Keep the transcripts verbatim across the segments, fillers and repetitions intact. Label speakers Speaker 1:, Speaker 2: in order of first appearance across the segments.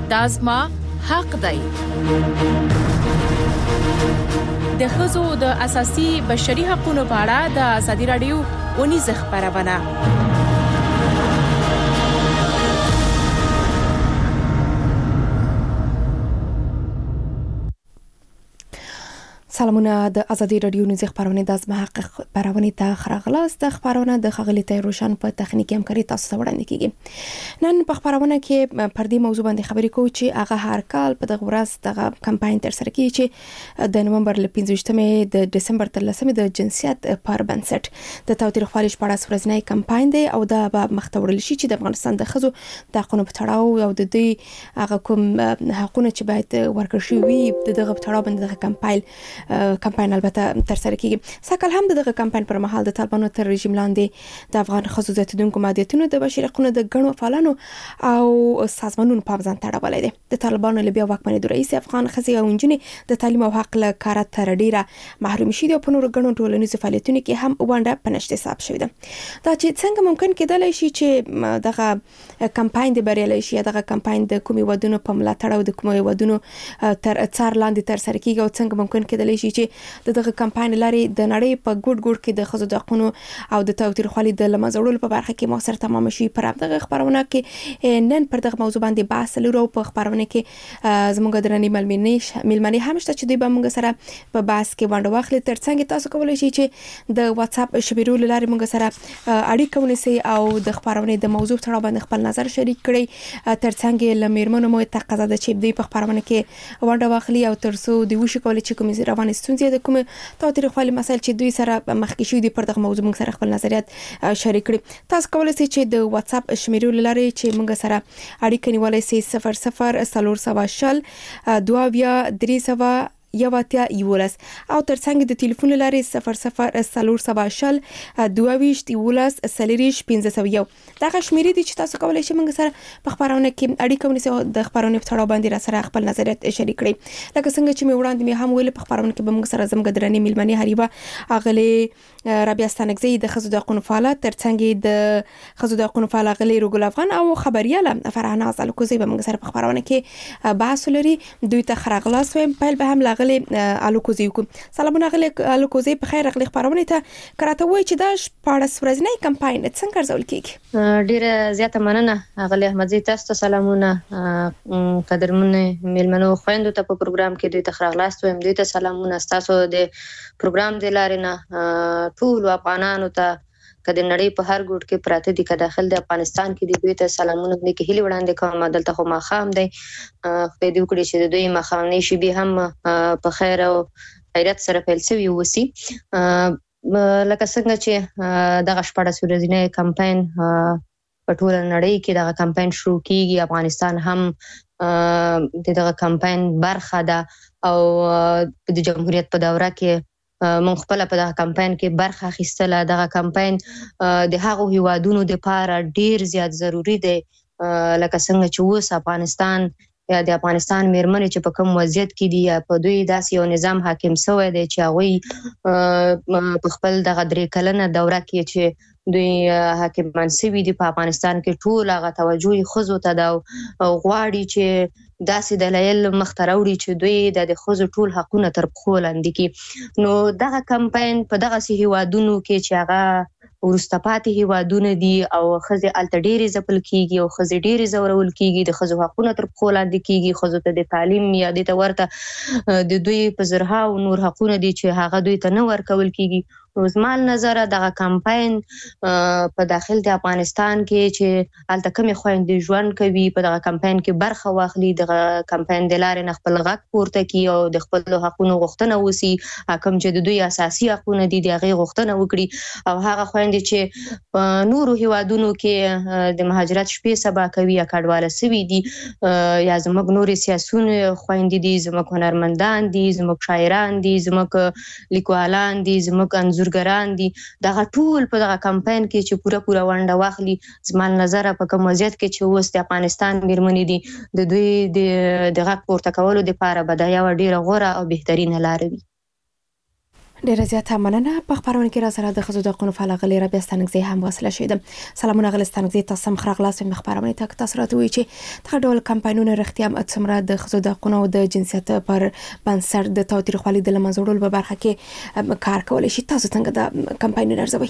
Speaker 1: دا زما حق دی. د ښځو د اساسي بشري حقوقو په اړه د ازادي راډیو ونیزه خبرونه.
Speaker 2: سلامونه، د ازادي راډیو نيوز خبرونه د ازما حق خبرونه ته خراغلاست. د خبرونه د خغلی تیروشن په تخنیکی همکاري تاسو ته وړاندې کیږي. نن په خبرونه کې پر دې موضوع باندې خبرې کوو چې هغه هر کال په دغه ورځ دغه کمپاین تر سره کیږي چې د نومبر ل پنځه د دسمبر تر لسمه د جنسیت پر بنسټ د تاوتریخوالي په اړه ورځنی کمپاین دی او دا به مختورل شي چې د افغانستان د ښځو د حقوقو په تړاو او د دې هغه کوم حقوقونه چې باید ورکړل شي وي دغه په تړاو باندې د کمپاین کمپاین البته تر سره کیږي. سکهال هم دغه کمپاین پر مهال د طالبانو تر رژیم لاندې د افغان ښځو د تدونکو مادیتونو د بشري حقوقو د غنو فعالانو او سازمانونو په ځان تړاولې دي. د طالبانو له بیا واکمنۍ د رئیس افغان ښځې او نجونې د تعلیم او حق له کار تر ډیره محروم شي او په نور غنو ټولنیزو فعالیتونو کې هم ونده پنشت حساب شوی ده. دا چې څنګه ممکن کېدلی شي چې دغه کمپاین د بریالي شي، دغه کمپاین د کومي ودونو په ملاتړ او د کومي ودونو تر څار لاندې تر سره کیږي او څنګه ممکن کېدلی شي چې دغه کمپاین لري د نړۍ په ګډ ګډ کې د ښځو د حقوقو او د تاوتریخوالي د لمزړولو په برخه کې موثر تمام شي. پر دغه خبرونه کې نن پر دغه موضوع باندې بحث لرو. په خبرونه کې زموږ درنې ملمنې ملمنې هم شته چې دوی به موږ سره په بحث کې ونډه واخلي. ترڅنګ تاسو کولی شئ چې د واتس اپ شمیرو لارې موږ سره اړیکه ونیسئ او د خبرونه د موضوع تر باندې خپل نظر شریک کړئ. ترڅنګ لمرمنو مو تقاضا ده چې دوی په خبرونه کې ونډه واخلي او ترڅو د وشي کولای چې کوم روانه ستونزې د کوم تاوتریخوالي مسایل چې دوی سره مخکې شوي دي پر دغه موضوع موږ سره خپل نظریات شریک کړي. تاسو کولی شئ چې د واتس اپ شمیرو لارې چې موږ سره اړیکه نیولای شئ صفر صفر صفر سوا شل دوه بیا درې سوا یو اتیا یولس او ترڅنګ د ټلیفون لارې صفر صفر صفر سوا شل دوه ویشت یولس سلیریش پنځه سوه یو. دغه شمیرې دي چې تاسو کولی شئ موږ سره په خبرونه کې اړیکه ونیسئ او د خبرونه په تړاو باندې را سره خپل نظریات شریک کړئ. لکه څنګه چې مې وړاندې مې هم ویل په خبرونه کې به موږ سره زموږ درنې ملمنې هریبه اغلي رابعه ستانکزی د ښځو د حقوقو فعاله، ترڅنګ د ښځو د حقوقو فعاله اغلي رګل افغان او خبرياله فرحانه الکوزی به موږ سره په خبرونه کې بحث لري. دوی ته خراغلاس ویم پیل به هم لاغلي الکوزی کو. سلامونه غلي الکوزی په خیر غلي خبرونه ته کراته وای چې دا پاړس ورځنی کمپاین څنګه ارزول کیږي.
Speaker 3: ډیره زیاته مننه غلي احمدزي، تاسو ته سلامونه. قدرمن ملمنو خويندو ته په پروګرام کې دوی ته خراغلاس ویم. دوی ته سلامونه. تاسو د پروګرام د لارې نه ټول افغانانو ته کله نړۍ په هر ګوټ کې پراته دي که داخل د افغانستان کې دي دوی ته سلامونه دي کې هلي وړاندې کوم. دلته خو ماخام دی په دې وکړي چې دوی ماخامنۍ شي به هم په خیر او خیرت سره پیل شوی وسی. لکه څنګه چې دغه شپږ ورځنی کمپاین په ټول نړۍ کې دغه کمپاین شروع کیږي، افغانستان هم دغه کمپاین برخه ده او د جمهوریت په دوره کې مونږ خپل په دغه کمپاین کې برخه اخیستله. دغه کمپاین د هغو هیوادونو لپاره ډیر زیات ضروری دی لکه څنګه چې اوس افغانستان یا د افغانستان میرمنې چې په کوم وضعیت کې دي یا په دوی داسې یو نظام حاکم شوی دی چې هغوی په خپل دغه درې کلنه دوره کې چې دوی حاکمان شوي دي په افغانستان کې ټول هغه توجه یې ښځو ته ده او غواړي چې داسې دلایل مخته راوړي چې دوی د ښځو ټول حقونه تر پښو لاندې کړي. نو دغه کمپاین په دغسې هیوادونو کې چې هغه وروسته پاتې هیوادونه دي او ښځې هلته ډېرې ځپل کېږي او ښځې ډېرې ځورول کېږي، د ښځو حقونه تر پښو لاندې کېږي، ښځو ته د تعلیم یا دې ته ورته د دوی په زرهاو نور حقونه دي چې هغه دوی ته نه ورکول کېږي. نو زما له نظره دغه کمپاین په داخل د افغانستان کې چې هلته کومې خویندې ژوند کوي په دغه کمپاین کې برخه واخلي، دغه کمپاین د لارې نه خپل غږ پورته کړي او د خپلو حقونو غوښتنه وسي، کوم چې د دوی اساسي حقونه دي د هغې غوښتنه وکړي. او هغه خویندې چې په نورو هیوادونو کې د مهاجرت شپې سبا کوي یا کډواله سوي دي یا زموږ نورې سیاسون خویندې دي، زموږ هنرمندان دي، زموږ شاعران دي، زموږ لیکوالان دي، زموږ انځورګران دي، دغه ټول په دغه کمپاین کې چې پوره پوره ونډه واخلي، زما له نظره په کوم وضعیت کې چې اوس د افغانستان میرمنې دي د دوی د غږ پورته کولو دپاره به دا یوه ډېره غوره او بهترینه لاره وي.
Speaker 2: ډیره زیاته مننه. په خبرونه کې را سره د خزو د قانون فعالغلی را بیاستانګزي هم وصله شوه. سلامونه غلستانګزي تاسو مخ راغلاس په خبرونه تک تاسو راته چې دغه ډول کمپاینونه رښتیا هم څومره د خزو د قانون او د جنسیت پر بنسټ د تاوتریخوالي د لمنځوړل په برخه کې کار کول شي. تاسو څنګه د کمپاینونه ارزوي؟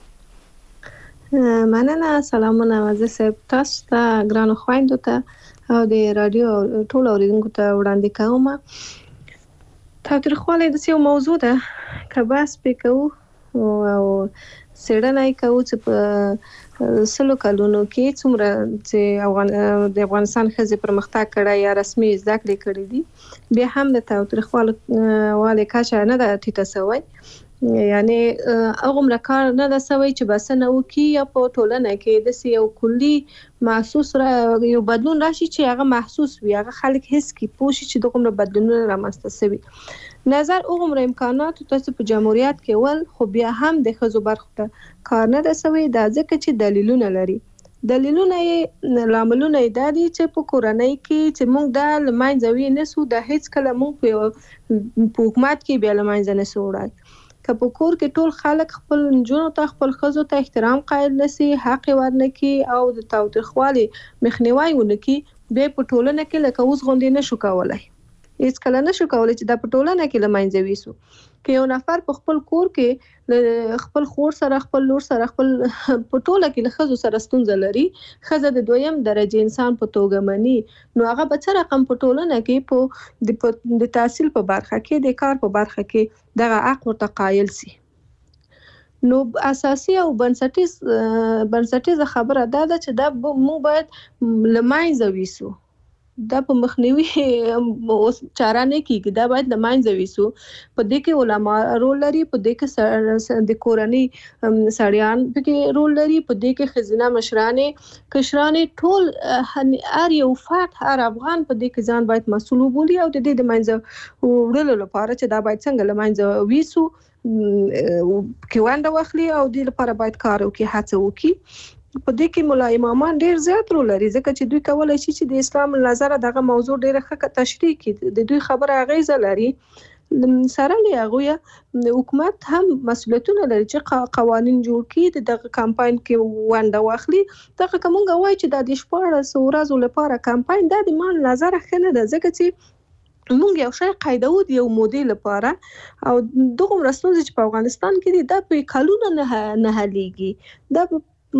Speaker 4: مننه. سلامونه وزیر صاحب، تاسو ته ګرانو خويندو ته او د رادیو ټول اوریدونکو ته وړاندې کوم. تاوتریخوالی د یو موضوع ده که بحث وکړو او څېړنه کوو چې په سلو کلونو کې څومره چې افغان د افغانستان ښځې پرمختګ کړی یا رسمي زده کړې کړې دي، بیا هم د تاوتریخوالي کچه نه ده ټیټه شوې. یعنی هغه کار نه ده شوی چې بسنه وکي یا په ټولنه کې د یو کلی محسوس را یو بدلون راشي چې هغه محسوس وي، هغه خلک هیڅ کی پوښي چې دغه بدلونونه رامنځته شوي. نظر هغه امکانات تاسو په جمهوریت کې ول، خو بیا هم د خزو برخه ته کار نه ده شوی. دا ځکه چې دلیلونه لري. دلیلونه یې لاملونه یې د دې چې په کورنۍ کې چې موږ د لمانځوي نسو د هیڅ کله موږ په حکومت کې بیا لمانځ نه سوړای. که په کور کې ټول خلک خپل جنونو ته خپل خزو ته احترام قائل نشي، حق ورنکي او د تاوتریخوالي مخنیوي ونکي، به په ټولنه کې لکه اوس غونډې نشو کولای. هیڅ کله نشو کولای چې د په ټولنه کې لمانځوي سو. که یو نفر په خپل کور کې خپل خور سره خپل لور سره خپل په ټوله کې له خزو سره ستونزه لري، خزه د دویم درجه انسان په توګه مني، نو هغه به څه رقم په ټولنه کې په د تحصیل په برخه کې د کار په برخه کې دغه حق ورته قایل سي. نو اساسي او بنسټیز بنسټیز خبره دا ده چې دا موږ باید لمانځه ویسو. دا په مخنیوي اوس چاره نه کیږي، دا باید لمانځه ویسو. په دې کې علما رول لري، په دې کې د کورنۍ سړیان په رول لري، په دې کې خزینه مشرانې کشرانې ټول هر یو فرد هر افغان په دې کې ځان باید مسؤل وبولي او د دې د منځه وړلو لپاره چې دا باید څنګه لمانځه ویسو کې ونده واخلي او د لپاره باید کار وکړي، هڅه وکړي. په دې کې مولا امامان ډیر زیات رول لري، ځکه چې دوی کولای شي چې د اسلام نظر دغه موضوع ډیره ښه تشریح کړي. د دوی خبره اغیزه لري. سره له هغه حکومت هم مسؤلیتونه لري چې قوانین جوړ کړي، دغه کمپاین کې ونده واخلي. دغه کومه وایي چې د شپږ ورځو لپاره کمپاین د مان نظر ښه نه ده، ځکه چې موږ یو شی قاعده و یو مودیل لپاره او دغه رسول چې په افغانستان کې د په کلونه نه نه هليږي. دا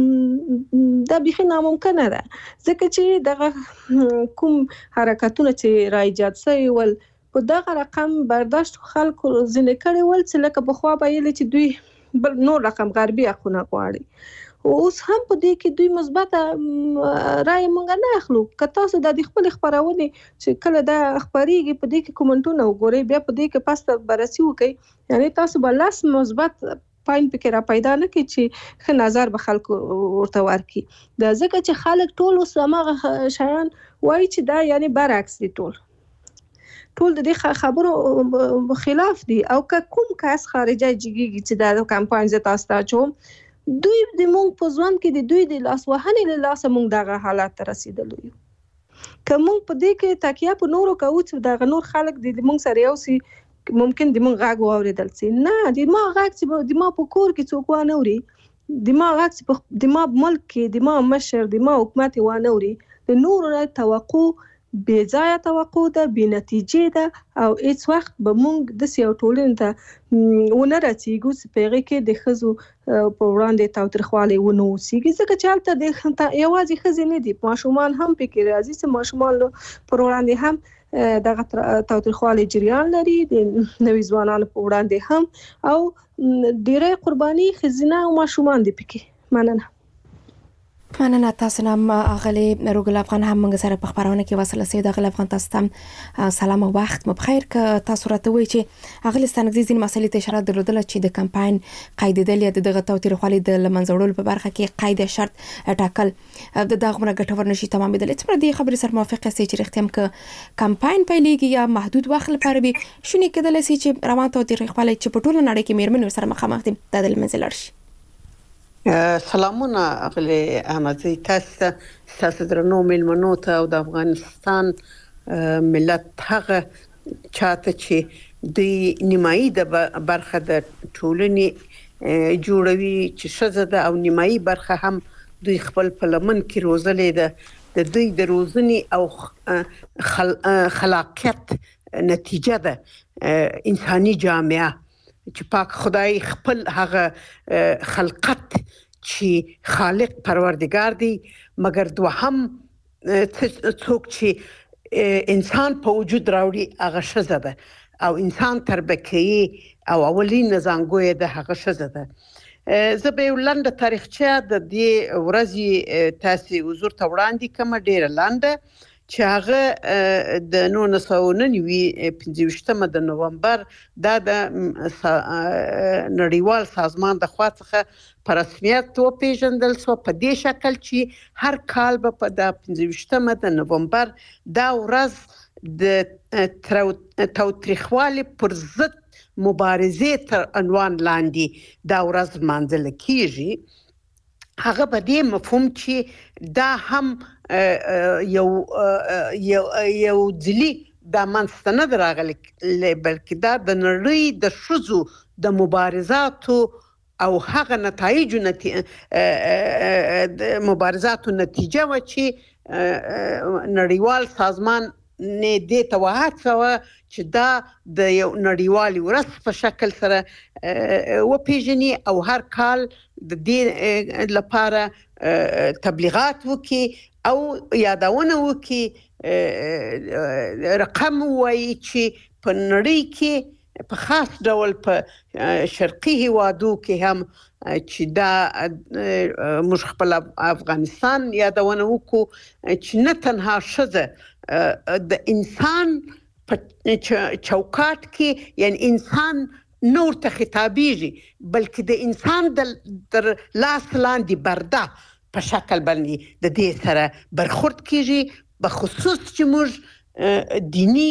Speaker 4: دا بيخي ناممکنه ده، ځکه چې دغه کوم حرکتونه چې را ایجاد شوي ول په دغه رقم برداشت خلکو ځنې کړي ول چې لکه پخوا به یې چې دوی بل نور رقم غربي حقونه غواړي. اوس هم په دې کې دوی مثبت رائے مونږ نه اخلو. که تاسو د خپل خبرونه چې کله دا خبريږي په دې کې کومنټونه وګورئ، بیا په دې کې پاسته بررسي وکړئ، یعنی تاسو به لاس مثبت پاین پکې را پیدا نه کی چې ښه نظر به خلکو ورته ورکي. دا ځکه چې خلک ټول اوس هغه شیان وایي چې دا یعنی برعکس دي، ټول ټول د دې خبرو خلاف دي. او که کوم کس خارجي جګیږي چې دا کمپاین زه تاسو ته چوم، دوی د مونږ په ځوان کې د دوی د لاس وهنې له لاسه مونږ دغه حالات ته رسیدلو یو. که مونږ په دې کې تکیه په نورو کوو چې دغه نور خلک د مونږ سره یو سي، ممکن د مونږ غږ واوریدل سي. نه، د ما غږ چې د ما په کور کې څوک وانه اوري، د ما غږ چې د ما ملک کې د ما مشر د ما حکومت وانه اوري، د نورو توقع بې ځایه توقع ده، بې نتیجې ده او هیڅ وخت به مونږ د سیاو ټولنې ته ونه رسیږو چې په هغه کې د ښځو په وړاندې تاوتریخوالی ونه اوسیږي. ځکه چې هلته د یوازې ښځې نه دي، ماشومان هم پکې راځي چې ماشومان پر وړاندې هم دغه تاوتریخوالی جریان لري، د نوي ځوانانو په وړاندې هم، او ډیره قرباني ښځینه او ماشومان دي پکې. مننه.
Speaker 2: مننه تاسو نام اغلی روګل افغان هم موږ سره په خبرونه کې وصله سي. د اغلی افغان تاسو ته سلام او وخت مو بخیر. ک تاسو راته وایي چې اغلی ستنګزي ځین مسلې ته اشاره درلودل چې د کمپاین قاعده د دغه توتریخوالي د لمنځوړل په برخه کې قاعده شرط ټاکل د دغه ګټور نشي تمامېدل. څومره دې خبرې سره موافقه سي چې رښتیا هم ک کمپاین پیلېږي یا محدود وخت لپاره به شونې کېدل سي چې روان توتریخوالي چې په ټوله نړۍ کې میرمنو سره مخامخ دي د لمنځل شي؟
Speaker 5: سلامونه اغلی احمدزی، تاسو تاسو درنو میلمنو ته او د افغانستان ملت هغه چاته چې د نیمایي د برخه د ټولنې جوړوي چې ښځه ده او نیمایي برخه هم دوی خپل په لمن کې روزلې ده د دوی د روزنې او خل... خلاقیت نتیجه ده انساني جامعه چې پاک خدای خپل هغه خلقت چې خالق پروردگار دی مګر دوهم څوک چې انسان په وجود راوړي هغه ښځه ده او انسان تربیه او اولین زنګوی د هغه ښځه ده. زه به ولنډه تاریخچه د دې ورځې تاسو حضور ته وړاندې کوم ډیره لنډه چې هغه د نولس سوه نهه پنځه ویشتمه د نومبر دا د نړیوال سازمان د خوا څخه په رسمیت وپیژندل شو په دې شکل چې هر کال به په د پنځه ویشتمه د نومبر دا ورځ د تاوتریخوالي پر ضد مبارزې تر عنوان لاندې دا ورځ لمانځل کیږي. هغه په دې مفهوم چې دا هم یو یو یو ځلی د منځته نه راغلی بلکې دا د نړۍ د ښځو د مبارزاتو او هغه نتایجو د مبارزاتو نتیجه و چې نړیوال سازمان نه دې ته وهڅوه چې دا د یو نړیوالې ورځ په شکل سره وپیژني او هر کال د دې لپاره تبلیغات وکړي او یادونه وکړي رقم وایي چې په نړۍ کې په خاص ډول په شرقي هیوادو کې هم چې دا موږ خپل افغانستان یادونه وکړو چې نه تنها ښځه د انسان په چوکاټ کې یعنی انسان نور ته خطابېږي بلکې د انسان د لاس لاندې برده په شکل باندې د دې سره برخورد کیږي بخصوص چې موږ دینی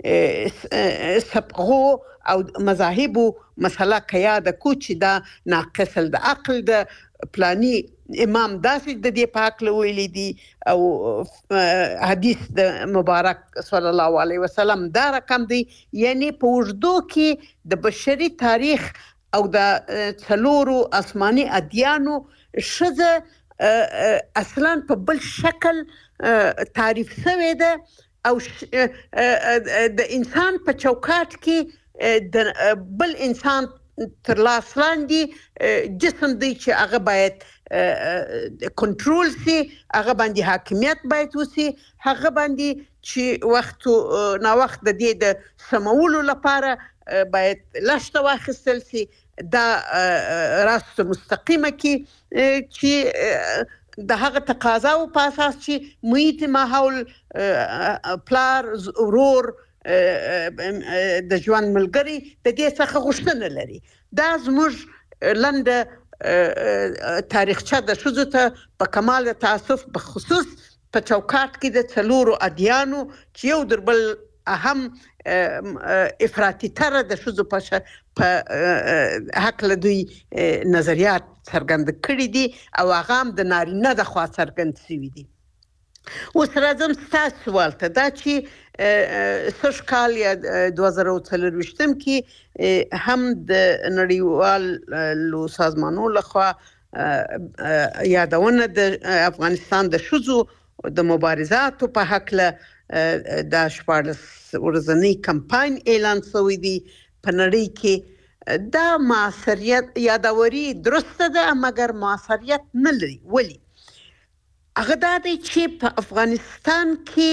Speaker 5: سبقو او مذاهبو مسله کیاده کو چې دا ناقص العقل د پلانی امام داسې د دې پاک له ویلي دي او حدیث د مبارک صلی الله علیه وسلم دا رقم دی یعنی په وجدو کې د بشري تاریخ او د څلورو آسماني ادیانو ښځه اصلا په بل شکل تعریف شوې ده او د انسان په چوکاټ کې د بل انسان تر لاس لاندې جسم دی چې هغه باید کنټرول سي هغه باندې حاکمیت باید وسي هغه باندې چې وخت نا وخت د دې د سمولو لپاره باید لشته واخیستل سي دا راست مستقیمه کې چې د هغه تقاضا او په اساس چې محیط ماحول پلار ورور د ژوند ملګری د دې څخه غوښتنه لري. دا زموږ لنډه تاریخچه د ښځو ته په کمال تاسف په خصوص په چوکاټ کې د څلورو ادیانو چې یو در بل اهم افراطي تر د ښځو په حق له دوی نظریات څرګند کړي دي او هغه هم د نارینه د خوا څرګند شوي دي. اوس راځم ستاسو سوال ته دا چې سږ کال یا دوه زره څلرویشتم کې هم د نړیوالو سازمانونو لخوا یادونه د افغانستان د ښځو د مبارزاتو په هکله د شپاړلس ورځنی کمپاین اعلان شوی دی په نړۍ کې. دا معاصریت یادوري درسته ده مګر معاصریت نه لري. ولې؟ هغه دا دی چې په افغانستان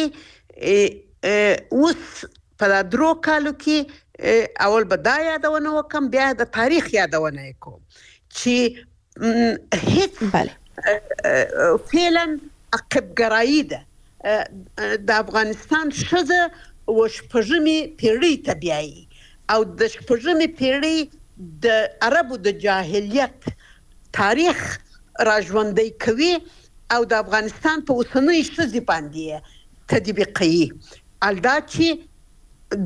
Speaker 5: کې اوس په درو کالو کې اول به دا یادونه وکم بیا د تاریخ یادونه کوم چې هیڅ فعلا عقب‌گرایی ده د افغانستان ښځه و شپږمې پیړۍ ته بیایي او د شپږمې پیړۍ د عربو د جاهلیت تاریخ راژوندی کوي او د افغانستان په اوسنۍ ښځې باندې تطبیقوي. الدا چې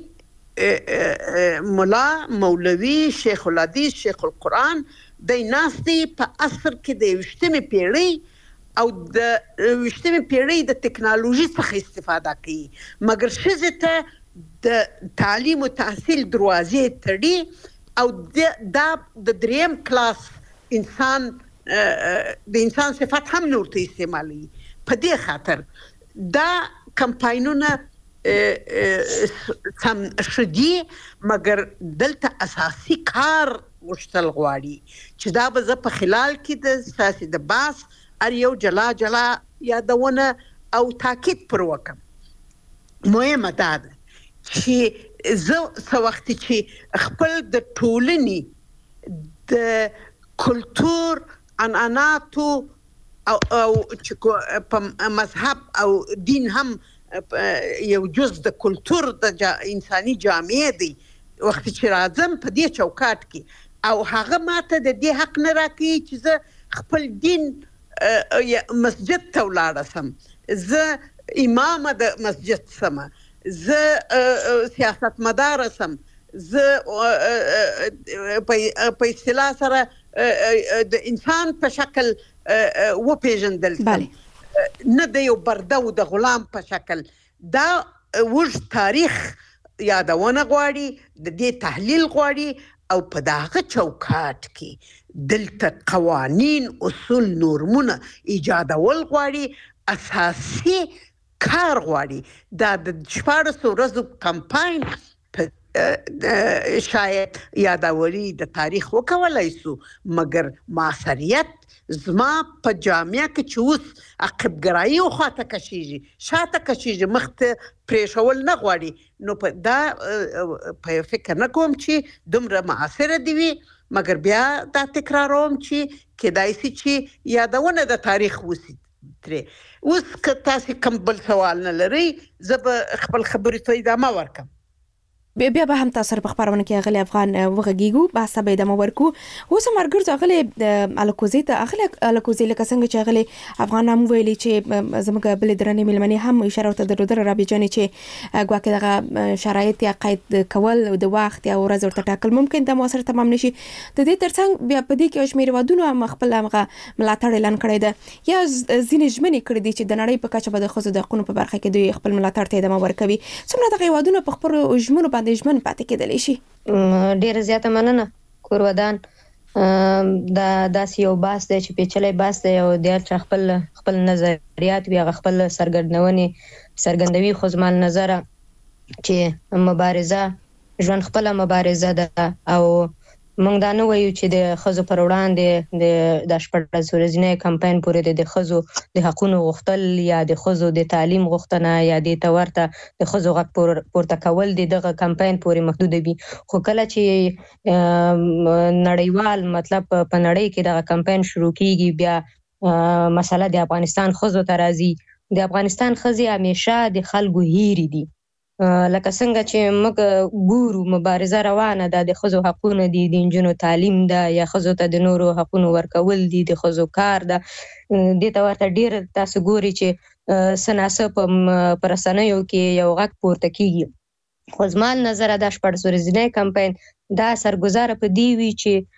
Speaker 5: دوی ملا مولوي شیخ الحدیث شیخ القرآن دی ناستي په عصر کې د یویشتمې پیړۍ او د یویشتمې پیړۍ د ټکنالوژي څخه استفاده کوي مګر ښځې ته د تعلیم او تحصیل دروازې تړي او دا د دریم کلاس انسان د انسان صفات هم نور ته استعمالي. په دې خاطر دا کمپاینونه سم شدي، مګر دلته اساسي کار غوښتل غواړي چې دا به زه په خلال کې د سیاسي د باس ار یو جلا جلا یادونه او تاکید پر وکم. مهمه دا ده چې زه څه وخت چې خپل د ټولنې د کلتور عنعناتو او او چې په مذهب او دین هم یو جز د کلتور د جا انساني جامعه دی، وخت چې راځم په دې چوکاټ کې او هغه ماته د دې حق نه راکړي چې زه خپل دین مسجد ته ولاړه سم، زه امام د مسجد سم، زه سیاست مدار سم، زه په اصطلاح سره د انسان په شکل وپیژندل سم، نه د یو برده او د غلام په شکل. دا اوږد تاریخ یادونه غواړي، د دې تحلیل غواړي او په دغه چوکاټ کې دلته قوانین، اصول، نورمونه ایجادول غواړي، اساسي کار غواړي. دا د شپاړسو ورځو کمپاین په شاید یادوري د تاریخ وکولای سو، مګر معاصریت زما په جامعه کې چې اوس عقبګرایي او خواته کشیږي، شاته کشیږي، مخته پرېښول نه غواړي. نو په دا په فکر نه کوم چې دومره معاصره دی وي، مګر بیا دا تکراروم چې کېدای شي چې یادونه د تاریخ وسی ترې. اوس که تاسو کوم بل سوال نه لرئ، زه به خپل خبرې ته ادامه ورکم.
Speaker 2: بیا به هم تاسو په خبرونه کې غلي افغان وغږیږو، بحث به د مورکو. اوس مرګر غلي الکوزي ته اخلي الکوزي لکه څنګه چې غلي افغان هم ویلي چې زموږ بل درنې ملمنې هم اشاره ته درودره رابي جانې چې ګواکې دغه شرایط یا قید کول د وخت یا ورځ ورته ټاکل ممکن د موثر تمام نشي. د دې ترڅنګ بیا په دې کې شمیر ودونه مخبل هغه ملاتړ اعلان کړی ده یا ځینې ژمنې کړې دي چې د نړۍ په کچه به د خزو د حقوقو په برخه کې دوی خپل ملاتړ ته ادامه ورکوي. څومره دغه ودونه په خپل ژمنو د ژمن پاتې کېدلی شي؟
Speaker 3: ډیره زیاته مننه کورودان. دا داس یو باس دی چې پیچلې باس دی او د خپل خپل نظریات وی خپل سرګردنونې سرګندوي خو زمال نظر چې مبارزه ژوند خپل مبارزه ده او موږ دا نه وایو چې د خزو پر وړاندې د د شپږ ورځې کمپاین پورې د خزو د حقوقو غوښتل یا د خزو د تعلیم غوښتنه یا د تورته د خزو غږ پورته کول دغه کمپاین پورې محدود وي. خو کله چې نړیوال مطلب په نړۍ کې دغه کمپاین شروع کیږي، بیا مسله د افغانستان خزو ته راځي. د افغانستان خزي همیشه د خلکو هیری دي، لکه څنګه چې موږ ګورو مبارزه روانه ده، د خزو حقوقونه دي، د انجونو تعلیم ده یا خزو ته د نورو حقوقو ورکول دي، د خزو کار ده. دې ته ورته ډیر تاسو ګوري چې سناسه په رسنیو کې یو غږ پورته کیږي. خو زمال نظر د شپږ ورځې کمپاین دا سرګزار په دی وی چې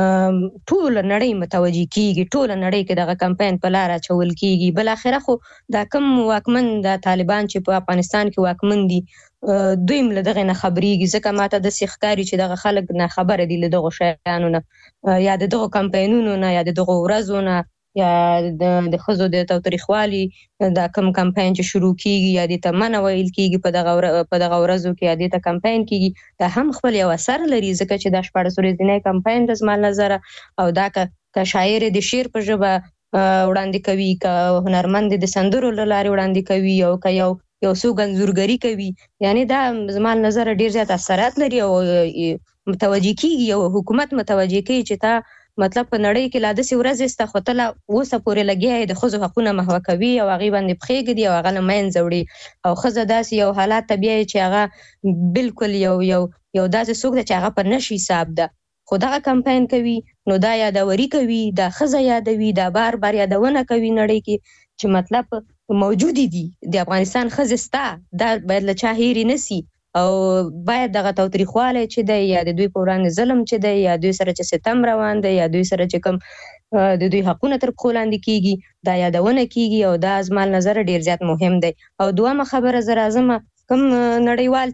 Speaker 3: ټول نړۍ متوجي کیږي، ټول نړۍ کې دغه کمپاین په لار چول کیږي. بل اخره خو دا کم واکمن د طالبان چې په افغانستان کې واکمن دي دوی مل دغه نه خبريږي، ځکه ماته د سیخکاری چې دغه خلک نه خبره دي له دغه شیانو نه یا دغه کمپاینونو نه یا دغه ورځو نه یا د خزو د تاریخوالي دا کم کمپاین چې شروع کیږي یا د تمنه ویل کیږي په دغه په دغه ورځو کې یا د کمپاین کیږي، دا هم خپل یو اثر لري، ځکه چې د شپږ ورځې کمپاین د زما نظر او دا ک شاعر د شعر په ژبه وړاندې کوي، ک هنرمند د سندرو لاري وړاندې کوي او ک یو یو څو غنزورګری کوي. یعنی دا زما نظر ډیر زیات اثرات لري او متوجي کیږي او حکومت متوجي کوي چې تا مطلب په نړۍ کې لا د سی ورځ است خوتله وسه پورې لګي د خزو حقوقونه محو کوي او هغه باندې بخېږي دی او هغه لمن زوړي او خزه داسې یو حالات طبيعي چې هغه بالکل یو یو یو داسې څوک چې هغه پر نشي حساب ده. خو دا کمپاین کوي نو دا یادوري کوي، دا خزه یادوي، دا بار بار یادونه کوي نړۍ کې چې مطلب موجود دي د افغانستان خزستا، دا باید له چا هېری نسی او باید دغه تاریخواله چې د یا د دوی په وړاندې ظلم چې د یا دوی سره چې ستم روان دی یا دوی سره چې کوم د دوی حقوقونه تر پښو لاندې کیږي دا یادونه کیږي او دا زمال نظر ډیر زیات مهم دی. او دوامه خبره زرا اعظم کوم نړیوال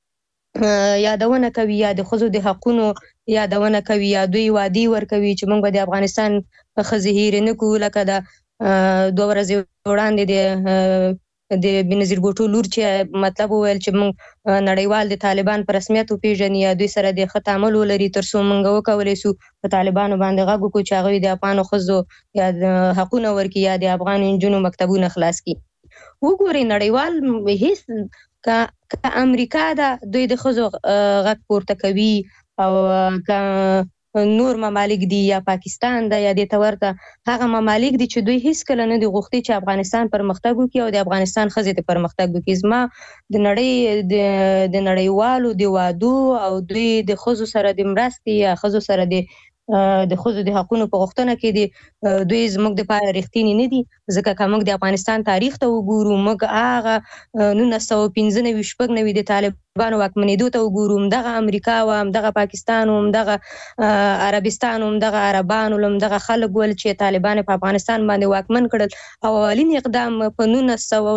Speaker 3: چې یادونه کوي یا د ښځو د حقونو یادونه کوي یا دوی وعده ورکوي چې موږ به د افغانستان ښځې هېرې نه کوو، لکه د دوه ورځې وړاندې د د بنظیر بوټو لور چې مطلب وویل چې موږ نړیوال د طالبان په رسمیت وپېژني یا دوی سره د ښه تعامل ولري تر څو موږ وکولی شو په طالبانو باندې غږ وکړو چې هغوی د افغانو ښځو یا د حقونه ورکړي یا د افغان نجونو مکتبونه خلاص کړي. وګورئ نړیوال هیڅ که امریکا ده دوی د ښځو غږ پورته کوي او که نور ممالک دي یا پاکستان ده یا دې ته ورته هغه ممالک دي چې دوی هیڅ کله نه دي غوښتي چې افغانستان پرمختګ وکړي او د افغانستان ښځې ته پرمختګ وکړي. زما د نړۍ د د نړیوالو د وعدو او دوی د ښځو سره د مرستې یا ښځو سره د د ښځو د حقونو په غوښتنه کې دي دوی زموږ دپاره رښتینې نه دي، ځکه که موږ د افغانستان تاریخ ته وګورو موږ هغه نولس سوه پنځه نوي شپږ نوي د طالبانو واکمنېدو ته وګورو همدغه امریکا و همدغه پاکستان و همدغه عربستان و همدغه عربان و همدغه خلک ول چې طالبان په افغانستان باندې واکمن کړل او اولین اقدام په نولس سوه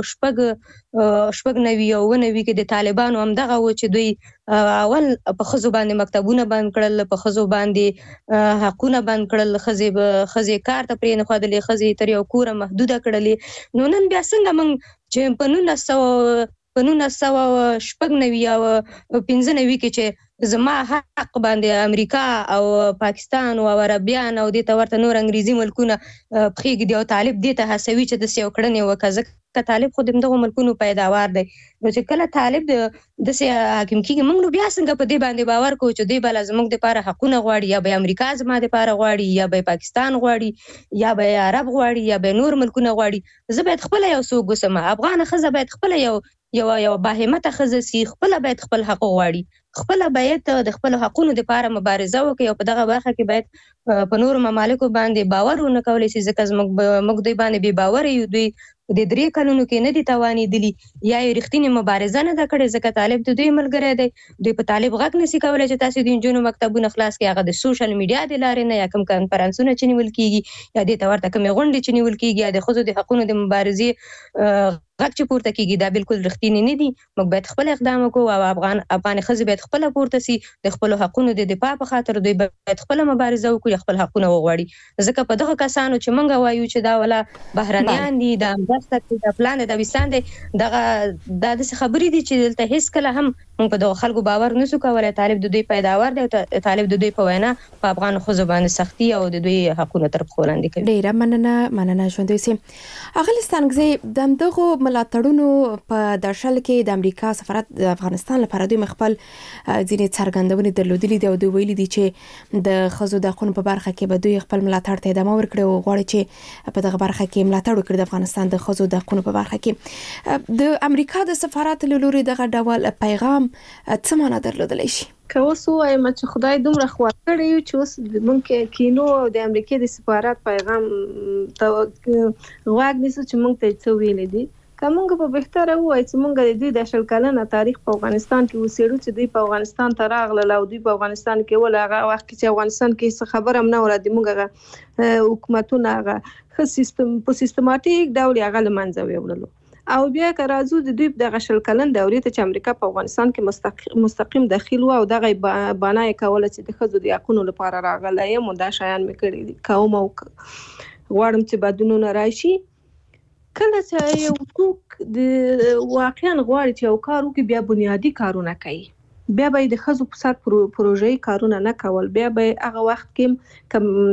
Speaker 3: شپږ شپږ نوي او اووه نوي کې د طالبانو همدغه و چې دوی اول په ښځو باندې مکتبونه بند کړل، په ښځو باندې حقونه بند کړل، ښځې به ښځې کار ته پرې نه ښودلې، ښځې تر یو کوره محدوده کړلې. نو نن بیا څنګه موږ چې په نولس سوه په نولس سوه شپږ نوي او پنځه نوي کې چې زما حق باندې امریکا او پاکستان او عربیان او دې ته ورته نور انګریزي ملکونه پښې ږدي او طالب دې ته هڅوي چې داسې یو کړنې وکړه، ځکه طالب خو د همدغو ملکونو پیداوار دی. نو چې کله طالب داسې حاکم کېږي موږ نو بیا څنګه په دې باندې باور کوو چې دوی به لا زموږ دپاره حقونه غواړي یا به امریکا زما دپاره غواړي یا به پاکستان غواړي یا به عرب غواړي یا به نور ملکونه غواړي. زه باید خپله یو څوک اوسم، افغانه ښځه باید خپله یو یو یو باهمته ښځه سي، خپله باید خپل حق وغواړي، خپله باید د خپلو حقونو دپاره مبارزه وکړي او په دغه برخه کې باید په نورو ممالکو باندې باور ونه کولی شي، ځکه موږ دوی باندې بې باوره یو. دوی د درې کلونو کې نه دي توانېدلي یا یې رښتینې مبارزه نه ده کړې، ځکه طالب د دوی ملګری دی. دوی په طالب غږ نشي کولی چې تاسو د نجونو مکتبونه خلاص کړئ، هغه د سوشل میډیا د لارې نه یا کوم کنفرانسونه چې نیول کېږي یا دې ته ورته کومې غونډې چې نیول کېږي یا د ښځو د حقونو د مبارزې غږ چې پورته کېږي دا بالکل رښتینې نه دي. موږ باید خپل اقدام وکړو او افغان افغانې ښځې باید خپله پورته سي، د خپلو حقونو د دفاع په خاطر دوی باید خپله مبارزه وکړي، خپل حقونه وغواړي. ځکه په دغه کسانو چې موږ وایو چې دا ولا بهرنیان دي، دا مرسته کوي، دا پلان دی، دا ویسان دی، دغه دا داسې خبرې دي چې دلته هېڅ کله هم موږ په دغو خلکو باور نشو کولی. طالب د دوی پیداوار دی او طالب د دوی په وینا په افغانو ښځو باندې سختي او د دوی حقونه تر پښو لاندې کوي.
Speaker 2: ډېره مننه مننه ژوندی اوسئ. اغلې ستانکزی د همدغو ملاتړونو په درشل کې د امریکا سفارت د افغانستان لپاره دوی خپل ځینې څرګندونې درلودلې دي او دوی ویلي دي چې د ښځو د حقونو په برخه کې به دوی خپل ملاتړ ته ادامه ورکړي او غواړي چې په دغه برخه کې ملاتړ وکړي د افغانستان د ښځو د حقونو په برخه کې. د امریکا د سفارت له لوري دغه ډول پیغام څه معنا درلودلی شي؟
Speaker 4: که اوس وایم چې خدای دومره خوا کړی یو چې اوس مونږ کینو او د امریکا د سفارت پیغام ته غوږ نیسو چې مونږ ته څه ویلي دي. که مونږ په بهتره ووایو چې مونږ د دوی د شل کلنه تاریخ په افغانستان کې اوسېږو چې دوی په افغانستان ته راغلل او دوی په افغانستان کې ول هغه وخت چې افغانستان کې څه خبره هم نه وه، د مونږ هغه حکومتونه هغه ښه سیستم په سیستماتیک ډول یې هغه له منځه ویوړلو. او بیا که راځو د دوی دغه شل کلن دورې ته چې امریکا په افغانستان کې مستقیم داخل و او دغه بنا یې کوله چې د ښځو د حقونو لپاره راغلی یم او دا شیان مې کړي دي، کوم او غواړم چې بدلونونه راشي. کله چې یو څوک د واقعا غواړي چې یو کار وکړي بیا بنیادي کارونه کوي، بیا به د ښځو په سر پروژې کارونه نه کول، بیا به هغه وخت کې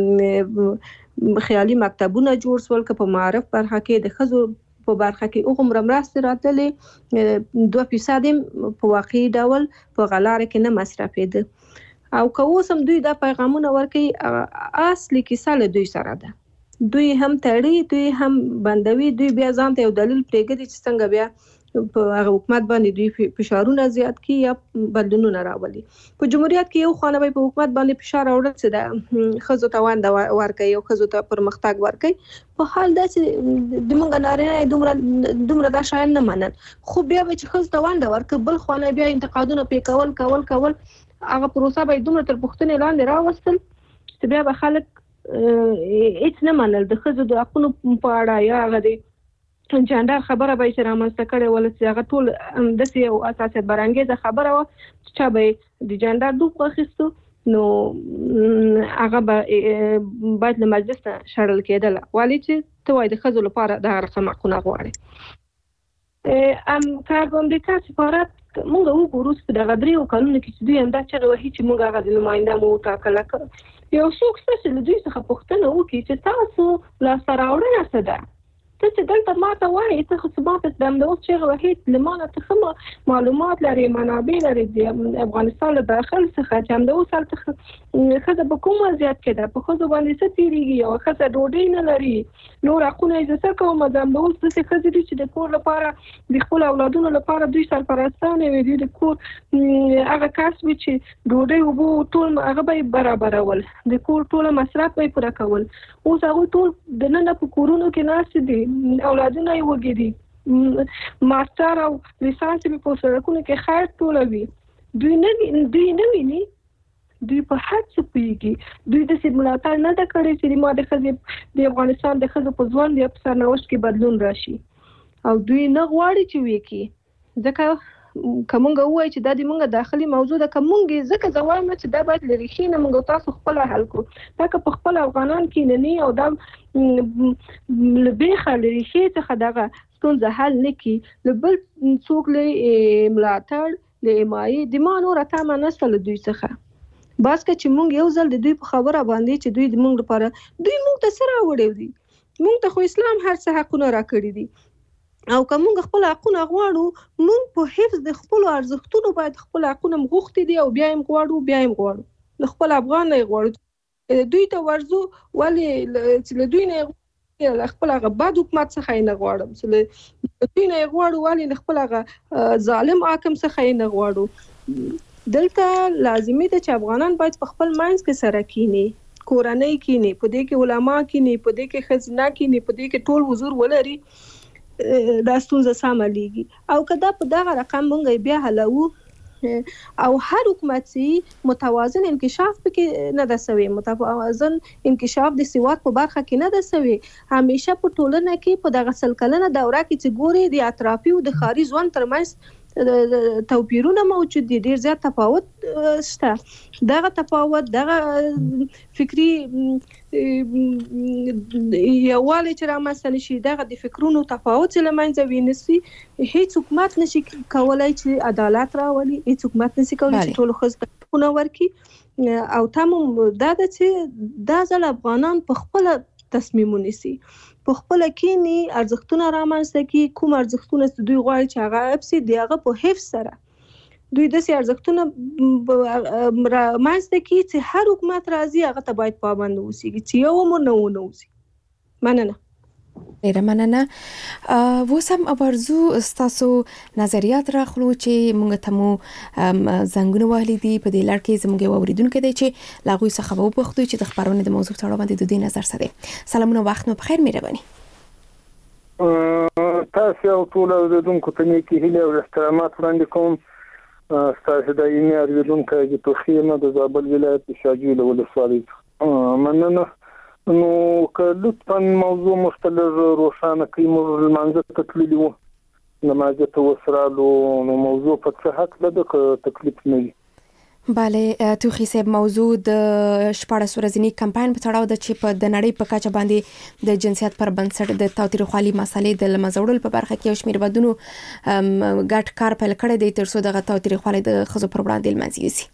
Speaker 4: کوم خیالي مکتبونه جوړ شول که په معرف برخه کې د ښځو په برخه کې هغومره مرستې راتللې دوه فیصد په واقعي ډول په غلاره کې نه مصرفېده. او که اوس هم دوی دا پیغامونه ورکوي اصلي کیسه له دوی سره ده، دوی هم تړي، دوی هم بندوي، دوی بیا ځان ته یو دلیل پرېږدي چې څنګه بیا په هغه حکومت باندې دوی فشارونه زیات کړي یا بدلونونه راولي. په جمهوریت کې یو خوا به په حکومت باندې فشار راوړل چې د ښځو ته ونډه ورکوي او ښځو ته پرمختګ ورکوي، په حال دا چې د موږ نارینه دومره دومره دا شیان نه منل، خو بیا به چې ښځو ته ونډه ورکوي بل خوا بیا انتقادونه پرې کول کول کول هغه پروسه به دومره تر پوښتنې لاندې راوستل چې بیا به خلک هیڅ نه منل د ښځو د حقونو په اړه یا هغه د جاندار خبره به چې رامنځته کړې ول چې هغه ټول د سې او اساسي برانګیزه خبره و چې به د جاندار دوه واخیستو نو هغه به باید له مجلس شړل کېدل ولی چې ته وای د خزو لپاره د رقم حقونه غواړي ام کار په امریکا سفارت موږ وګورو چې د غدري او قانون کې چې دوی هم دا چې وایي چې موږ هغه د نماینده مو ټاکل کړ یو څوک چې له دوی څخه پوښتنه وکړي چې تاسو لا سره اورنه څه ده ته چې دلته ماته وایي ته خو څه ماته د همدغه چې وحید له مانه ته ښه معلومات لري منابع لري د افغانستان له داخل څخه چې همدغه سال ته ښځه په کوم وضعیت کې ده په ښځو باندې څه تېرېږي یوه ښځه ډوډۍ نه لري نور حقونه یې زه څه کوم د همدغه داسې ښځې دي چې د کور لپاره د خپلو اولادونو لپاره دوی سرپرستانې وي دوی د کور هغه کس وي چې ډوډۍ اوبه ټول هغه به یې برابرول د کور ټوله مصرف به یې پوره کول اوس هغوی ټول دننه په کورونو کې ناست دي اولادونه یې وږي دي ماستر او لیسانس یې په سړکونو کې خیر ټولوي دوی نه دوی نه ویني دوی په هر څه پوهېږي دوی داسې ملاتړ نه ده کړی چې ما د ښځې د افغانستان د ښځو په ژوند یا په سرنوشت کې بدلون راشي او دوی نه غواړي چې ویې کړي ځکه که مونږ ووایو چې دا د مونږ داخلي موضوع ده که مونږ ځکه زه وایم چې دا باید له ریښې نه مونږ تاسو خپله حل کړو دا که په خپل افغانان کې نني او دا له بیخه له ریښې څخه دغه ستونزه حل نه کړي له بل څوک له ملاتړ له حمایې د ما نوره تمه نشته له دوی څخه بس که چې مونږ یو ځل د دوی په خبره باندې چې دوی د مونږ لپاره دوی مونږ ته څه راوړی دي مونږ ته خو اسلام هر څه حقونه راکړي دي او که مونږ خپل حقونه غواړو مونږ په حفظ د خپلو ارزښتونو باید خپل حقونه غوښتي دي او بیا یې غواړو بیا یې غواړو له خپل افغان نه یې غواړو دوی ته ورځو ولې چې له دوی نه له خپل هغه بد حکومت څخه یې نه غواړم چې له دوی نه یې غواړو ولې له خپل هغه ظالم حاکم څخه یې نه غواړو دلته لازمي ده چې افغانان باید په خپل منځ کې سره کینی کورنۍ کینی په دې کې علما کینی په دې کې ښځینه کینی په دې کې ټول حضور ولري دا ستونزه سمه لیږي او که دا په دغه رقم مونږ بیا حلوو او هر حکومت متوازن انکشاف پکې نه ده سوی متوازن انکشاف د سواد په برخه کې نه ده سوی همیشه په ټولنه کې په دغه سل کلنه دوره کې چې ګوري د اطرافي او د ښاري ژوند ترمنځ توپیرونه موجود دي ډیر زیات تفاوت شته دغه تفاوت دغه فکری یووالی چې رامنځته نشي دغه د فکرونو تفاوت چې له منځه وینسي هیڅ حکومت نشي کولای چې عدالت راولي هیڅ حکومت نشي کولای چې ټول ښځو ته حقونه ورکړي او تمام دا ده چې دا ځل افغانان په خپله تصمیم ونیسي په خپله کینی ارزښتونه رامنځته کړي کوم ارزښتونه چې دوی غواړي چې هغه حفظ د هغه په حفظ سره دوی داسې ارزښتونه رامنځته کړي چې هر حکومت راځي هغه ته باید پابند واوسي چې یو عمر نه ونه اوسي مننه
Speaker 2: ډیره مننه اوس هم ورزو ستاسو نظریات راخلو چې موږ ته مو زنګونه وهلي دي په دې لړ کې زموږ یو اوریدونکو دی چې لاغوي څخه به وپوښتو چې د خبرونه د موضوع په اړه باندې د دې نظر څه دی سلامونه وخت مو بخیر مهرباني
Speaker 6: تاسو او ټول اوریدونکو ته نیکی هیله او احترامات وړاندې کوم تاسو د یمه اوریدونکو د توخیمه د زابل ولایت شاجوی له ولسوالۍ مننه نو که لطفاً موضوع مختلف روشانه کړئ موږ لمانځه ته تللي وو لمانځه ته وسرالو نو موضوع په څه حق لده که تکلیف نه وي
Speaker 2: بله توخی صاحب موضوع د شپاړس ورځنی کمپاین په تړاو د چې په د نړۍ په کچه باندې د جنسیت پر بنسټ د تاوتریخوالي مسلې د لمزوړل په برخه کې یو شمېر بدونو ګډ کار پیل کړی دی تر څو د تاوتریخوالي د ښځو پر وړاندې لمنځه یوسي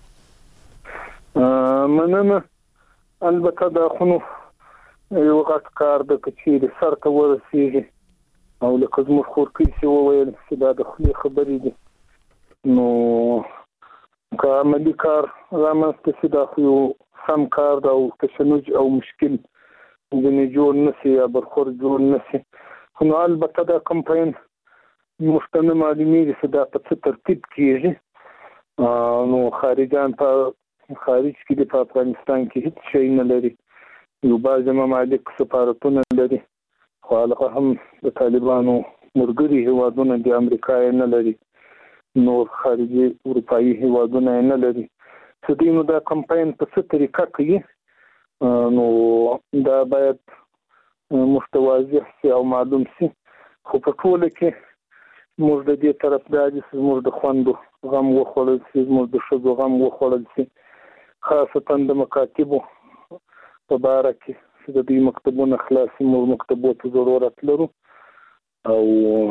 Speaker 6: مننه البته دا خونو یو غټ کار د کچې د سر ته ورسیږي او لکه زموږ خورکۍ چې وویل چې دا د خولې خبرې دي نو که عملي کار رامنځته شي دا خو یو سم کار ده او تشنج او مشکل ځینې جوړ نه شي یا برخور جوړ نه شي خو نو البته دا کمپاین موږ ته نه معلومېږي چې دا په څه ترتیب کېږي نو خارجان په خارج کې د افغانستان کې هیڅ شی نه لري یو بعضې ممالک سفارتونه لري خو هغه هم د طالبانو ملګري هیوادونه د امریکا یې نه لري نور خارجي اروپایي هیوادونه یې نه لري چې دوی نو دا کمپاین په څه طریقه کوي نو دا باید موږ ته واضح شي او معلوم شي خو په ټوله کې موږ د دې طرفدار یو چې موږ د خوندو غم وخوړل شي، موږ د ښځو غم وخوړل شي، خاصتا د مکاتبو په باره کې چې د دوی مکتبونه خلاص موږ مکتبو ته ضرورت لرو او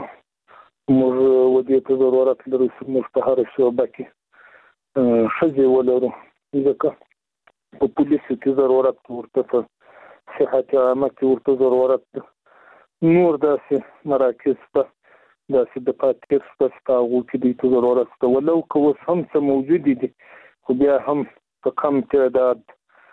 Speaker 6: موږ ودې ته ضرورت لرو چې موږ په هره شعبه کې ښځې ولرو، ځکه په پولیسو کې ضرورت ورته، په صحت عامه کې ورته ضرورت ده، نور داسې مراکز شته، داسې دفاتر شته چې په هغو کې دوی ته ضرورت شته، ولو که اوس هم څه موجودې دي خو بیا هم په کم تعداد.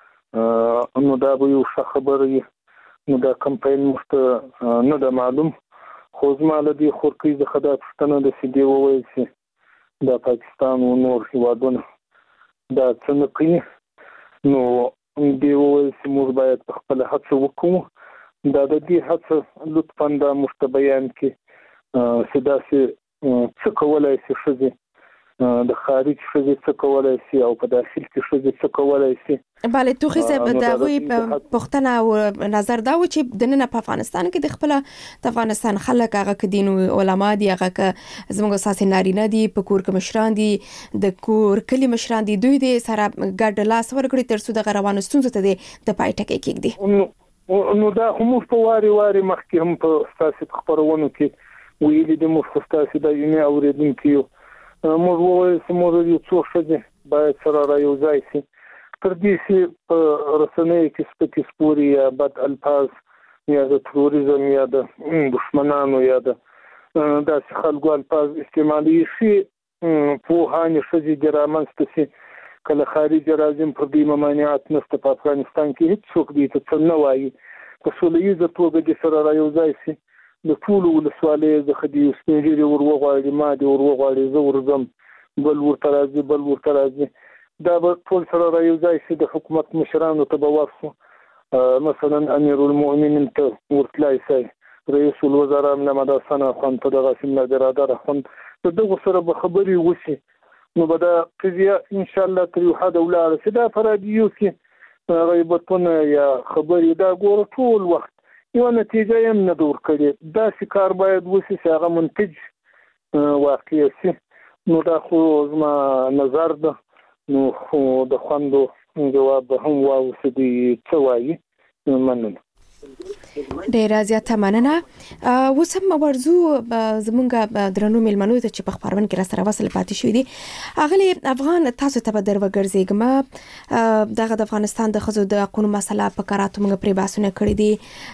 Speaker 6: نو دا به یو ښه خبره وي. نو دا کمپاین موږ ته نه ده معلوم، خو زما له دې خورکۍ څخه دا پوښتنه ده چې دې وویل چې دا پاکستان او نور هېوادونه دا څه نه کوي، نو دې وویل چې موږ باید په خپله هڅه وکړو. دا د دې هڅه لطفا دا موږ ته بیان کړي چې داسې څه کولی شي ښځې، د خارج ښځې څه کولی شي او په داخل کې ښځې څه کولی شي.
Speaker 2: بله توخي صاحب د هغوی پوښتنه او نظر دا و چې دننه په افغانستان کې د خپله د افغانستان خلک هغه که دین علما دي، هغه که زموږ اساسي نارینه دي، په کور کې مشران دي، د کور کلي مشران دي، دوی دې سره ګډ لاس ورکړي تر څو دغه روانو ستونزو ته د پای ټکی کېږدي.
Speaker 6: نو دا خو موږ په واري واري مخکې هم په ستاسې په خپرونو کې ویلي دي، موږ خو ستاسې د یونې اورېدونکي یو، موږ وویل چې موږ یو څو ښځې باید سره را یو ځای شي، تر دې چې په رسنیو کې سپکې سپورې یا بد الفاظ یا د تروریزم یا د دښمنانو یا د داسې خلکو الفاظ استعمالي شي، پوهانې ښځې دې رامنځته شي، کله خارج راځي پر دې ممانعت نشته، په افغانستان کې هیڅ څوک دې ته څه نه وایي، په سوله ییزه توګه دې سره را یو ځای شي، د ټولو ولسوالیو څخه دې یو سپین ږیري ور وغواړي، ما دې ور وغواړي، زه ورځم، بل ورته راځي، بل ورته راځي، دا به ټول سره را یو ځای شي، د حکومت مشرانو ته به ورسو، مثلا امیر المؤمنین ته ورتلای شي، رئیس الوزرا محمد حسن اخوند ته دغه سیمه برادر اخوند د دغه سره به خبرې وشي، نو به دا قضیه ان شاء الله تر یو حد ولاړه شي. دا فرادیو کې غیبتونه یا خبرې دا ګوره ټول وخت یو نتیجه یې نه دور کړي، داسې کار باید وشي چې هغه منتج واقع شي. نو دا خو زما نظر ده، نو خو د خوندو جواب هم واوسه دی څه وایي. مننه.
Speaker 2: ډیره زیاته مننه. اوس هم ورزو زمونږ درنو میلمنو ته چې په خبرونه کې را سره وصل پاتې شوې دي. اغلی افغان تاسو ته به در وګرځېږم، دغه د افغانستان د ښځو د حقوقو مسله په کراتو موږ پرې بحثونه کړي دي،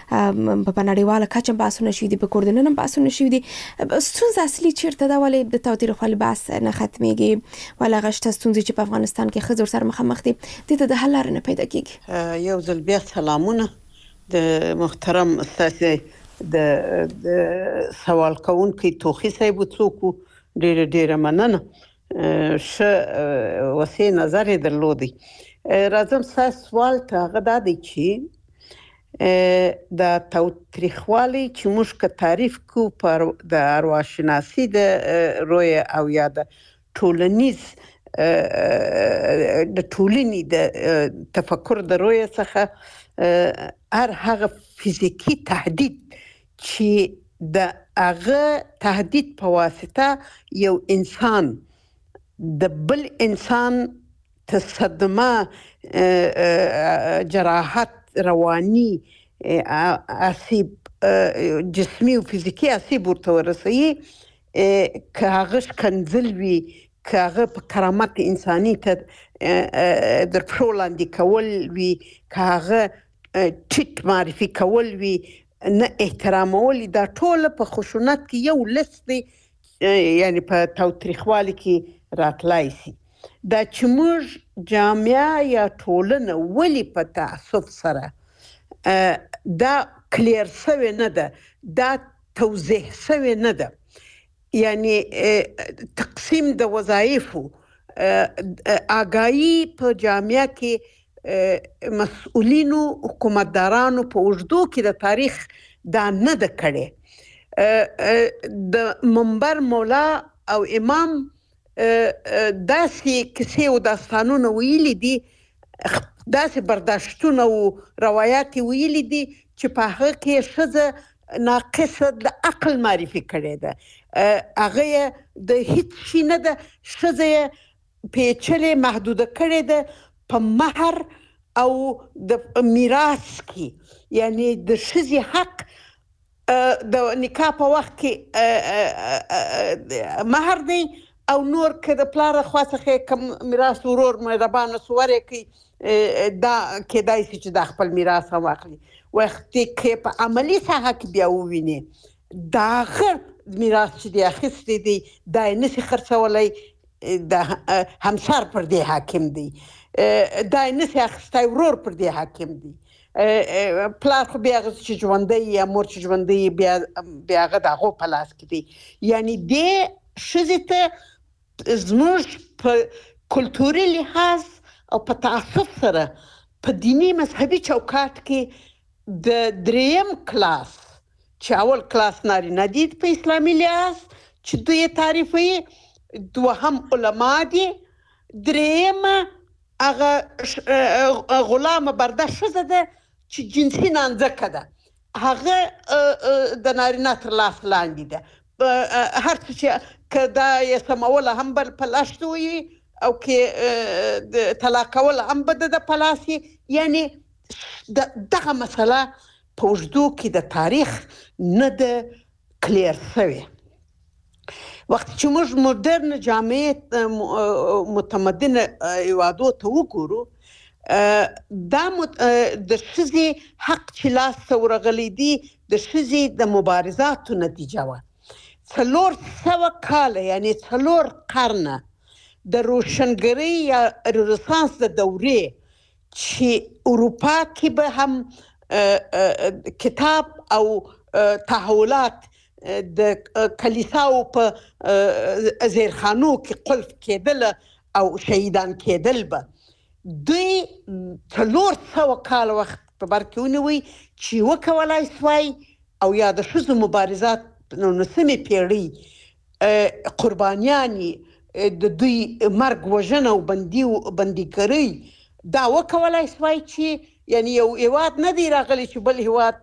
Speaker 2: په نړیواله کچه بحثونه شوي دي، په کور دننه بحثونه شوي دي. ستونزه اصلي چیرته ده؟ ولې د تاوتریخوالي بحث نه ختمېږي؟ ولې هغه شته ستونزې چې په افغانستان کې ښځې ورسره مخامخ دي دې ته د حل لاره نه پیدا کېږي؟
Speaker 5: یو ځل بیا سلامونه د محترم استاد د سوال کوونکی توخي صاحب څوک ډېر ډېر مننه، ش وسې نظر درلودي. راځم ساس سوال ته غدا دي چې د تاوتریخوالي چې موږ که تعریف کو پر د ارواحشناسي د روی او یا د ټولنیز د ټولنې د تفکر د روی څخه هر هغه فزیکی تهدید چې د هغه تهدید په واسطه یو انسان د بل انسان تصدمه، جراحت رواني، آسیب جسمي او فزیکی آسیب ورته ورسوي، که هغه ښکنځل وي، که هغه په کرامت انساني ته در پښو لاندې کول وي، که هغه ټیټ معرفي کول وي، نه احترامول، دا ټول په خشونت کې یو لست دی، یعنی په تاوتریخوالي کې راتلای شي. دا چې موږ جامعه یا ټولنه ولې په تعصب سره دا کلیر سوی نه ده، دا توضیح سوی نه ده، یعنی تقسیم د وظایفو، آگاهی په جامعه کې مسؤلینو حکومتدارانو په اوږدو کې د تاریخ دا نه ده کړې. د منبر مولا او امام داسې کیسې او داستانونه ویلي دي، داسې برداشتونه او روایات ویلي دي چې په هغه کې ښځه ناقصه د عقل معرفي کړې ده هغه د هیڅ شي نه ده ښځه پیچلې محدوده کړې ده په مهر او د میراث کې یعنی د ښځې حق د نکاح په وخت کې مهر دی او نور که د پلار خوا څخه کوم میراث ورور مهربانه سوری کوي دا کېدای شي چې دا خپل میراث هم واخلي وختي کې په عملي ساحه کې بیا وویني دا هغه میراث چې دی اخیستی دی دا یې نشي خرڅولی د همسر پر دې حاکم دی دا یې نشي اخیستی ورور پر دې حاکم دی پلار خو بیا هغه چې ژوندی یا مور چې ژوندی بیا بیا هغه د هغو په لاس کې دی یعنی دې ښځې ته زموږ په کلتوري لحاظ او په تعصب سره په دیني مذهبي چوکاټ کې د دریم کلاس چې اول کلاس نارینه دي په اسلامي لحاظ چې دوی یې تعریفوي دوهم علما دي دریم هغه غلامه برده ښځه ده چې جنسي نانځکه ده هغه د نارینه تر لاس لاندې ده هر څه چې که دا یې سموله هم به په لشت وي او که طلاق کول هم به د په لاس وي یعنی دغه مسله په اوږدو کې د تاریخ نه ده کلیر شوې وخت چې موږ مدرن جامعې متمدنه هیوادو ته وګورو دا د ښځې حق چې لاس ته ورغلی دی د ښځې د مبارزاتو نتیجه وه څلور سوه کاله یعنی څلور قرنه د روشنګرۍ یا رنسانس د دورې چې اروپا کې به هم کتاب او تحولات د کلیساو په زیرخانو کې قلف کېدل او شهیدان کېدل به دوی څلور سوه کال وخت په بر کې ونیوی چې وکولای سوای او یا د ښځو مبارزات په نولسمې پیړۍ قربانیانې د دوی مرګ وژنه او بندیګرۍ دا وکولای سوای چې یعنی یو هیواد نه دی راغلی چې بل هیواد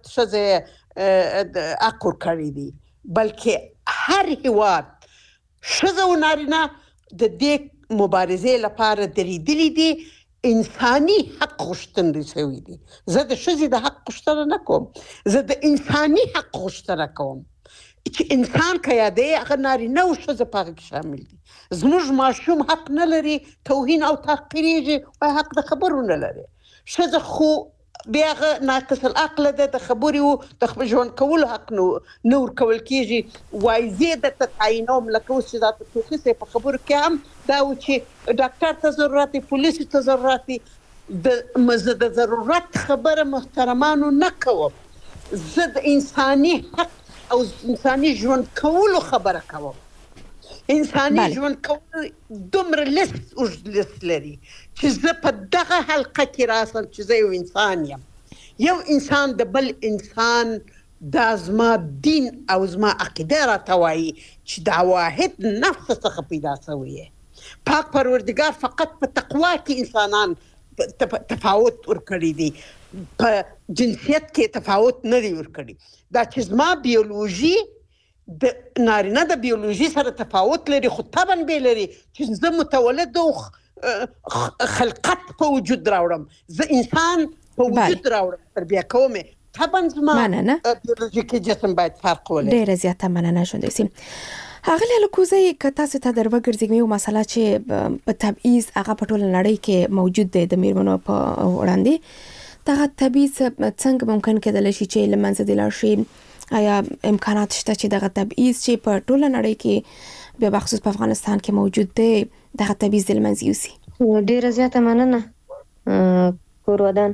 Speaker 5: ښځه حق ورکړی دی بلکې هر هیواد ښځه او نارینه د دې مبارزې لپاره درېدلي دي انساني حق غوښتنې شوي دي زه د ښځې د حق غوښتنه نه کوم زه د انساني حق غوښتنه کوم چې انسان که یادی هغه نارینه او ښځه په هغه کې شامل دي زموږ ماشوم حق نه لري توهین او تحقیریږي وایي حق د خبرو نه لري ښځه خو بیا هغه ناقص العقله ده د خبرې د خپل ژوند کولو حق نه ورکول کېږي وایي زه درته تعینوم لکه اوس چې دا ټوخي صاحب په خبرو کې هم دا و چې ډاکټر ته ضرورت دی پولیسو ته ضرورت دی زه د ضرورت خبره محترمانو نه کوم زه د انساني حق او انساني ژوند کولو خبره کوم انساني ژوند کول دومره لست اوږد لست لري چې زه په دغه حلقه کې راسم چې زه یو انسان یم یو انسان د بل انسان دا زما دین او زما عقیده راته وایي چې دا واحد نفس څخه پیدا شوی یې پاک پروردګار فقط په تقوا کې انسانان تفاوت ورکړي دي په جنسیت کې تفاوت نه دی ورکړي دا چې زما بیولوژي د نارینه د بیولوژي سره تفاوت لري خو طبعا بې لري چې زه متولد او خلقت په وجود راوړم زه انسان په وجود راوړم تربیه کوم طبعا زما بیولوژیکي جسم باید فرق ولري
Speaker 2: ډېره زیاته مننه شوندی سي هغه له کوزي که تاسو ته درو ګرځي یو مسله چې په تبعیض هغه په ټول نړۍ کې موجود دی د میرمنو په وړاندې دغه تبعیض څنګه ممکن کېدلی شي چې له منځه دلاړ شي آیا امکانات شته چې دغه تبعیض چې په ټول نړۍ کې بیا بخصوص په افغانستان کې موجود دی دغه تبعیض د منځه یوسي
Speaker 3: ډیره زیاته مننه کورودان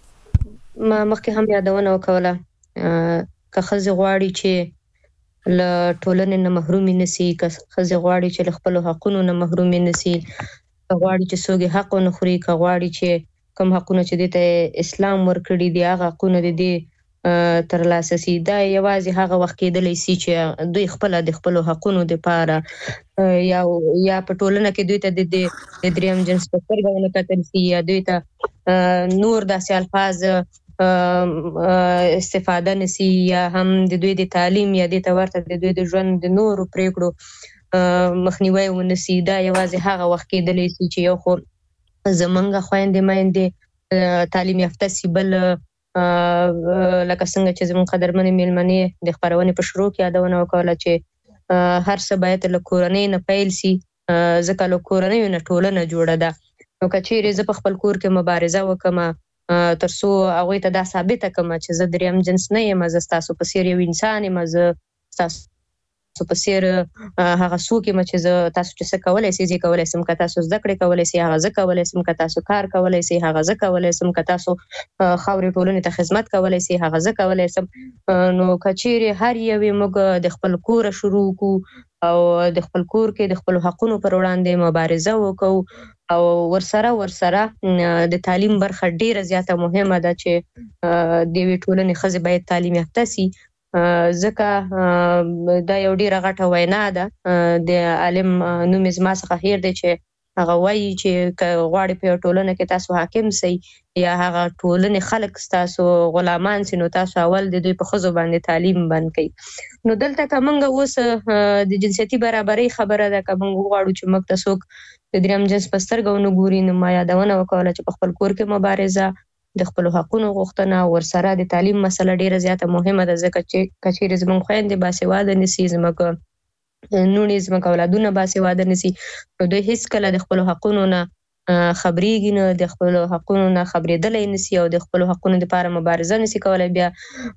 Speaker 3: ما مخکې هم یادونه وکوله که ښځې غواړي چې له ټولنې نه محرومي نشي که ښځې غواړي چې له خپلو حقونو نه محرومي نشي که غواړي چې څوک حق ونه خوري که غواړي چې کوم حقونه چې دې ته اسلام ورکړي دي هغه حقونه دې تر لاسه سي دا یوازې هغه وخت کېدلی سي چې دوی خپل د خپل حقونو لپاره یا یا په ټولنه کې دوی ته د دریم جنس په سترګه ونه کتل سي یا دوی ته نور داسې الفاظ استفاده نسی یا هم د دوی د تعلیم یا د تورته د دوی د ژوند د نورو پریکړو مخنیوي ونسی. دا یوازې هغه وخت کې د لیسي چې یو خو زمونږ خويندې مېندې تعلیم یافته سی، بل لکه څنګه چې زموږ قدرمنې میلمنې د خبرونې په شروع کې یادونه وکړه چې هر څه باید له کورنۍ نه پیل سي، ځکه له کورنۍ نه ټولنه جوړه ده. نو که چیرې زه په خپل کور کې مبارزه وکم ترڅو هغوی ته دا ثابته کړم چې زه دریم جنس نه یم، زه ستاسو په څیر یو انسان یم، زه ستاسو په څیر هغه څوک یم چې زه تاسو چې څه کولی سئ زه کولی سم، که تاسو زده کړې کولی سئ هغه زه کولی سم، که تاسو کار کولی سئ هغه زه کولی سم، که تاسو خاورې ټولنې ته خدمت کولی سئ هغه زه کولی سم. نو که چیرې هر یوې موږ د خپل کوره شروع کړو او د خپل کور کې د خپلو حقونو پر وړاندې مبارزه وکړو او ورسره ورسره د تعلیم برخه ډیره زیاته مهمه ده چې د یوې ټولنې ښځې باید تعلیم یافته سي، ځکه دا یو ډیره غټه وینا ده. د عالم نوم زما څخه هیر دی چې هغه وایي چې که غواړئ په یو ټولنه کې تاسو حاکم سئ یا هغه ټولنې خلک ستاسو غلامان سي، نو تاسو اول د دوی په ښځو باندې تعلیم بند کړئ. نو دلته که موږ اوس د جنسیتي برابرۍ خبره ده، که موږ وغواړو چې موږ ته څوک د دریم جنس په سترګه ونه ګوري، نو ما یادونه وکړله چې په خپل کور کې مبارزه، د خپلو حقونو غوښتنه، ورسره د تعلیم مسله ډیره زیاته مهمه ده، ځکه چې که چیرې زموږ خویندې باسواده نسي، زموږ نونې زموږ اولادونه باسواده نسي، نو دوی هیڅکله د خپلو حقونو نه خبرېږي نه، د خپلو حقونو نه خبرېدلی نسي او د خپلو حقونو دپاره مبارزه نسي کولی. بیا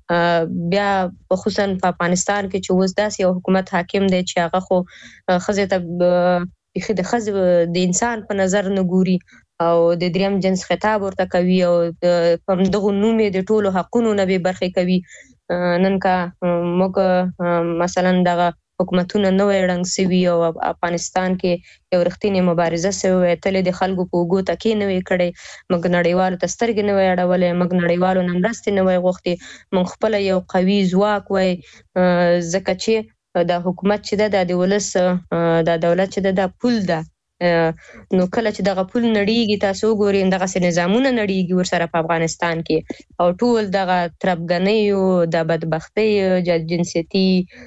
Speaker 3: بیا خصوصا په افغانستان کې چې اوس داسې یو حکومت حاکم دی چې هغه خو ښځې ته بیخي د ښځې د انسان په نظر نه ګوري او د دریم جنس خطاب ورته کوي او په همدغو نوم یې د ټولو حقونو نه بې برخې کوي. نن که موږ مثلا دغه حکومتونه نوی ړنګ سوي او افغانستان کې یو رښتینې مبارزه سوې وای، تل د خلکو په اوږو تکیې نه وي کړی، موږ نړیوالو ته سترګې نه وای اړولی، موږ نړیوالو نه مرستې نه وای غوښتې، موږ خپله یو قوي ځواک وای، ځکه چې دا حکومت چې ده دا د ولس دا دولت چې ده دا پول ده. نو کله چې دغه پول نړیږي تاسو وګورئ دغسې نظامونه نړیږي ورسره په افغانستان کې او ټول دغه تربګنیو د بدبختیو د جنسیتي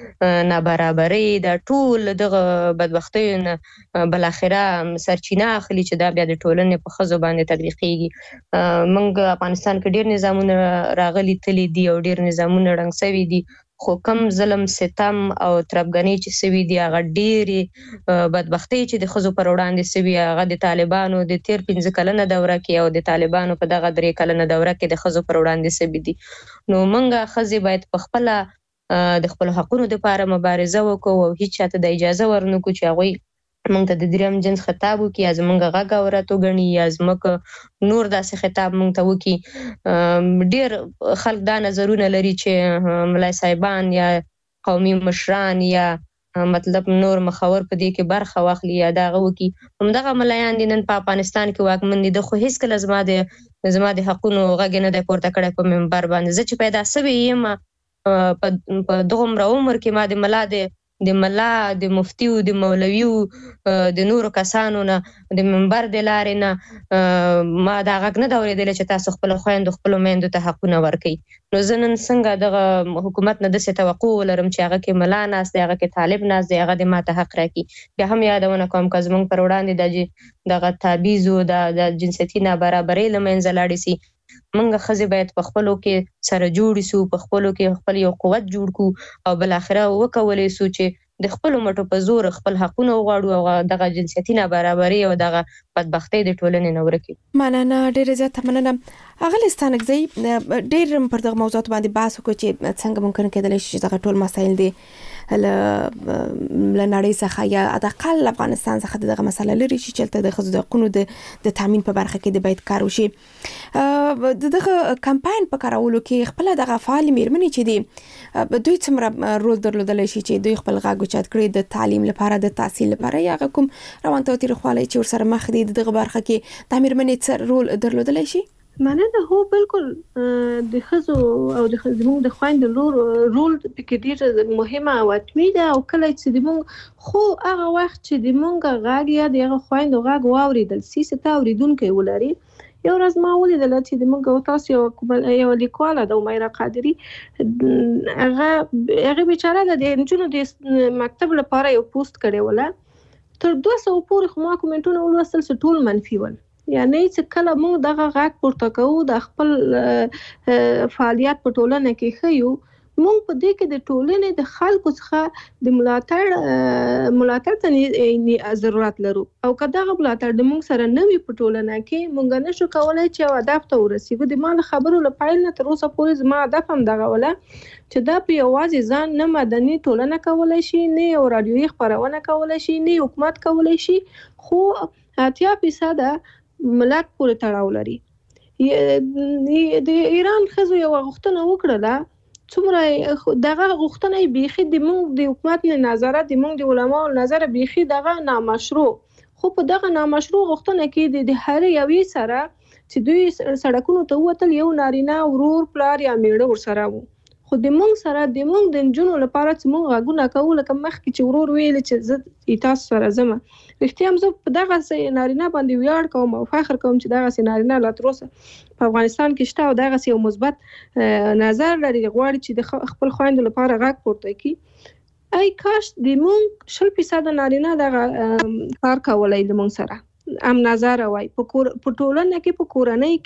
Speaker 3: نابرابرۍ دا ټول دغه بدبختیو نه بالاخره سرچینه اخلي چې دا بیا د ټولنې په ښځو باندې تطبیقیږي. موږ افغانستان کې ډېر نظامونه راغلي تللي دي او ډېر نظامونه ړنګ سوي دي، خو کم ظلم ستم او تربګنۍ چې سوي دي هغه ډېرې بدبختۍ چې د ښځو پر وړاندې سوي هغه د طالبانو د تیر پنځه کلنه دوره کې او د طالبانو په دغه درې کلنه دوره کې د ښځو پر وړاندې سوي دي. نو موږ ښځې باید په خپله د خپلو حقونو دپاره مبارزه وکړو او هیڅ چاته د اجازه ورنکړو چې هغوی موږ ته د دریم جنس خطاب وکړي یا زموږ غږ اورات وګڼي یا زموږ نور داسې خطاب موږ ته وکړي. ډېر خلک دا نظرونه لري چې ملای صاحبان یا قومي مشران یا مطلب نور مخور په دې کې برخه واخلي یا دا هغه وکړي. همدغه ملایان دي نن په افغانستان کې واکمن دي، ده خو هېڅکله زما د زما د حقونو غږ نه دی پورته کړی په منبر باندې. زه چې پیدا سوې یم په دغومره عمر کې ما د ملا د د ملا د مفتیو د مولویو د نورو کسانو نه د منبر د لارې نه ما دا غږ نه ده اورېدلی چې تاسو خپلو خویندو خپلو میندو ته حقونه ورکوئ. نو زه نن څنګه دغه حکومت نه داسې توقع ولرم چې هغه کې ملا ناست دی، هغه کې طالب ناست دی، هغه د ما ته حق راکړي. بیا هم یادونه کوم که زموږ پر وړاندې دغه تابیزو د جنسیتي نابرابرۍ له منځه لاړې سي، موږ ښځې باید په خپلو کې سره جوړې سو، په خپلو کې خپل یو قوت جوړ کړو او بالاخره وکولی سو چې د خپلو مټو په زور خپل حقونه وغواړو او دغه جنسیتي نابرابرۍ او دغه بدبختۍ د ټولنې نه ورکړي.
Speaker 2: مننه، ډېره زیاته مننه. اغلې ستانکزی ډېر پر دغه موضوعات باندې بحث وکړو چې څنګه ممکن کېدلی شي چې دغه ټول مسایل دي له نړۍ څخه یا حداقل افغانستان څخه دغه مسله لري چې چلته د ښځو د حقونو د تامین په برخه کې د باید کار وشي. دغه کمپاین په کارولو کې خپل دغه فعال میرمنې چې دي دوی څومره رول درلودلی شي چې دوی خپل غږ اوچت کړي د تعلیم لپاره د تحصیل لپاره یا کوم روان تاوتریخوالی چې ورسره مخ دي دغه برخه کې د میرمنې څه رول درلودلی شي؟
Speaker 4: مننه، هو بالکل د ښځو او د زموږ د خویندو رول پکې ډېر مهمه او حتمي ده او کله چې د موږ خو هغه وخت چې د موږ غږ یا د هغه خویندو غږ واورېدل سي چې ته اورېدونکی ولري یو ورځ ما ولیدل چې د موږ او تاسو یو یو لیکواله د عمره قادری هغه هغه بیچاره د انجونو د مکتب لپاره یو پوسټ کړی ولا تر دوه سوه پورې خو ما کومنټونه ولوستل چې ټول منفي ول. یعنی چې کله موږ دغه غږ پورته کوو د خپل فعالیت په ټولنه کې ښیو، موږ په دې کې د ټولنې د خلکو څخه د ملاتړ ملاتړ ته ضرورت لرو، او که دغه ملاتړ د موږ سره نه وي په ټولنه کې، موږ نشو کولی چې یو هدف ته ورسېږو. د ما له خبرو له پیل نه تر اوسه پورې زما هدف هم دغه وله چې دا په یوازې ځان نه مدني ټولنه کولی شي، نه یو راډیویي خپرونه کولی شي، نه حکومت کولی شي، خو اتیا فیصده ملت پورې تړاو لري. د ایران ښځو یوه غوښتنه وکړله، څومره دغه غوښتنه یې بیخي د موږ د حکومت نه نظره د موږ د علماو نظره بیخي دغه نامشروع، خو په دغه نامشروع غوښتنه کې د هر یوې سره چې دوی سړکونو ته ووتل یو نارینه ورور پلار یا میړه ورسره وو، خو د موږ سره د موږ د نجونو لپاره چې موږ غږونه کوو، لکه مخکې چې ورور ویل چې زه تاسو سره ځم، رښتیا هم زه په دغسې نارینه باندې ویاړ کوم او فخر کوم چې دغسې نارینه لا تر اوسه په افغانستان کې شته او دغسې یو مثبت نظر لري، غواړي چې د خپل خویندو لپاره غږ پورته کړي. ای کاش د موږ شل فیصده نارینه دغه کار کولی د موږ سره هم نظر وای په ټولنه کې، په کورنۍ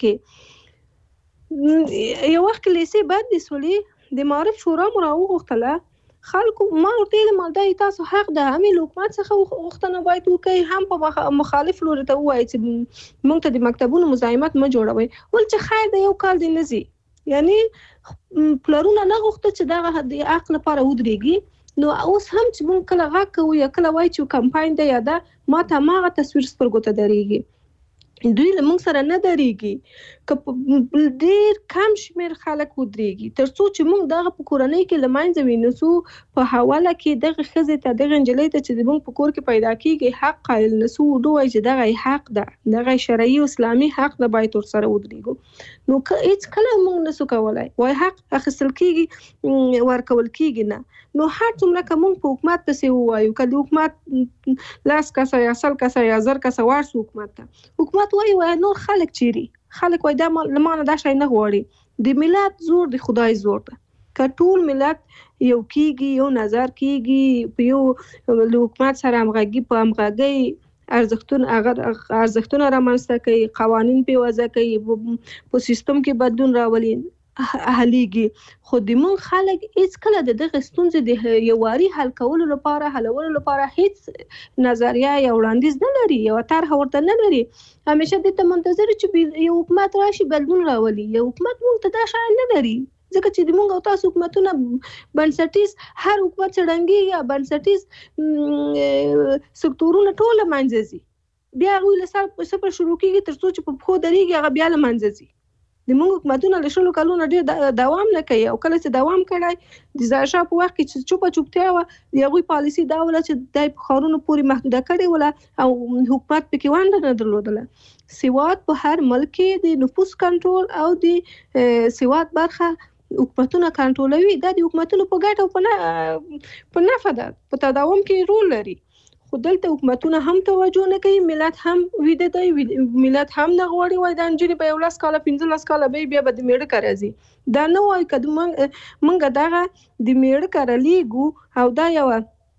Speaker 4: کې. یو وخت لیسې بد دي سولې د معارف شورا مو راوغوښتله، خلکو ما ورته ویل ما دا تاسو حق ده، هم له حکومت څخه غوښتنه باید وکړئ، هم په مخالف لوري ته ووایئ چې موږ ته د مکتبونو مزاحمت مه جوړوئ. ول چې خیر د یو کال دی نه ځي، یعنی پلرونه نه غوښته چې دغه د حق لپاره ودرېږي، نو اوس هم چې موږ کله غږ کوو یا کله وایي چې کمپاین دی یا ده، ما ته هماغه تصویر سترګو ته درېږي، دوی له موږ سره نه درېږي، که ډېر کم شمېر خلک ودرېږي، تر څو چې موږ دغه په کورنۍ کې له منځه وینسو، په حواله کې دغه ښځې ته دغه نجلۍ ته چې زموږ په کور کې پیدا کېږي حق قایل نسو، ووایي چې دغه حق ده، دغه شرعي او اسلامي حق ده، باید ورسره ودرېږو. نو هېڅ کله موږ نسو کولی وایي حق اخیستل کېږي ورکول کېږي نه. نو هر څومره که موږ په حکومت پسې ووایو، که د حکومت لس کسه یا سل کسه یا زر کسه ورسو حکومت ته، حکومت وایي وایي نور خلک چیرې، خلک وایي دا له ما نه دا شی نه غواړي. د ملت زور د خدای زور ده، که ټول ملت یو کېږي، یو نظر کېږي، په یو له حکومت سره همغږي په همغږۍ ارزښتونه ارزښتونه رامنځته کوي، قوانین پې وضع کوي، په سیستم کې بدلون راولي، حلیږي. خو د موږ خلک هېڅ کله د دغه ستونزې د یوواري حل کولو لپاره حلولو لپاره هېڅ نظریه یا وړاندیز نه لري، یوه طرحه ورته نه لري. همیشه دې ته منتظر چې یو حکومت راشي بدلون راولي. یو حکومت موږ ته دا شی نه لري، ځکه چې د موږ او تاسو حکومتونه بنسټیز هر حکومت څړنګي یا بنسټیز سکتورونه ټول منځه ځي، بیا هغوی له صفر شروع کېږي تر څو چې په پښو درېږي، هغه بیا له منځه ځي. د موږ حکومتونه له شلو کلونو ډېر دوام نه کوي، او کله چې دوام کړی د ظاهرشاه په وخت کې چې چوپه چوپتیا وه، د هغوی پالیسي دا وله چې دی په ښارونو پورې محدوده کړې وله او حکومت پکې ونډه نه درلودله. سواد په هر ملک کې د نفوس کنټرول او د سواد برخه حکومتونه کنټرولوي، دا د حکومتونو په ګټه او په نفع ده، په تداوم کې رول لري. خو دلته حکومتونه هم توجه نه کوي، ملت هم ویده دی، ملت هم نه غواړي وایي دا نجونې به یولس کاله پنځلس کاله به بیا به د میړه کره ځي. دا نه وایي که موږ دغه د میړه کره لیږو او دا یوه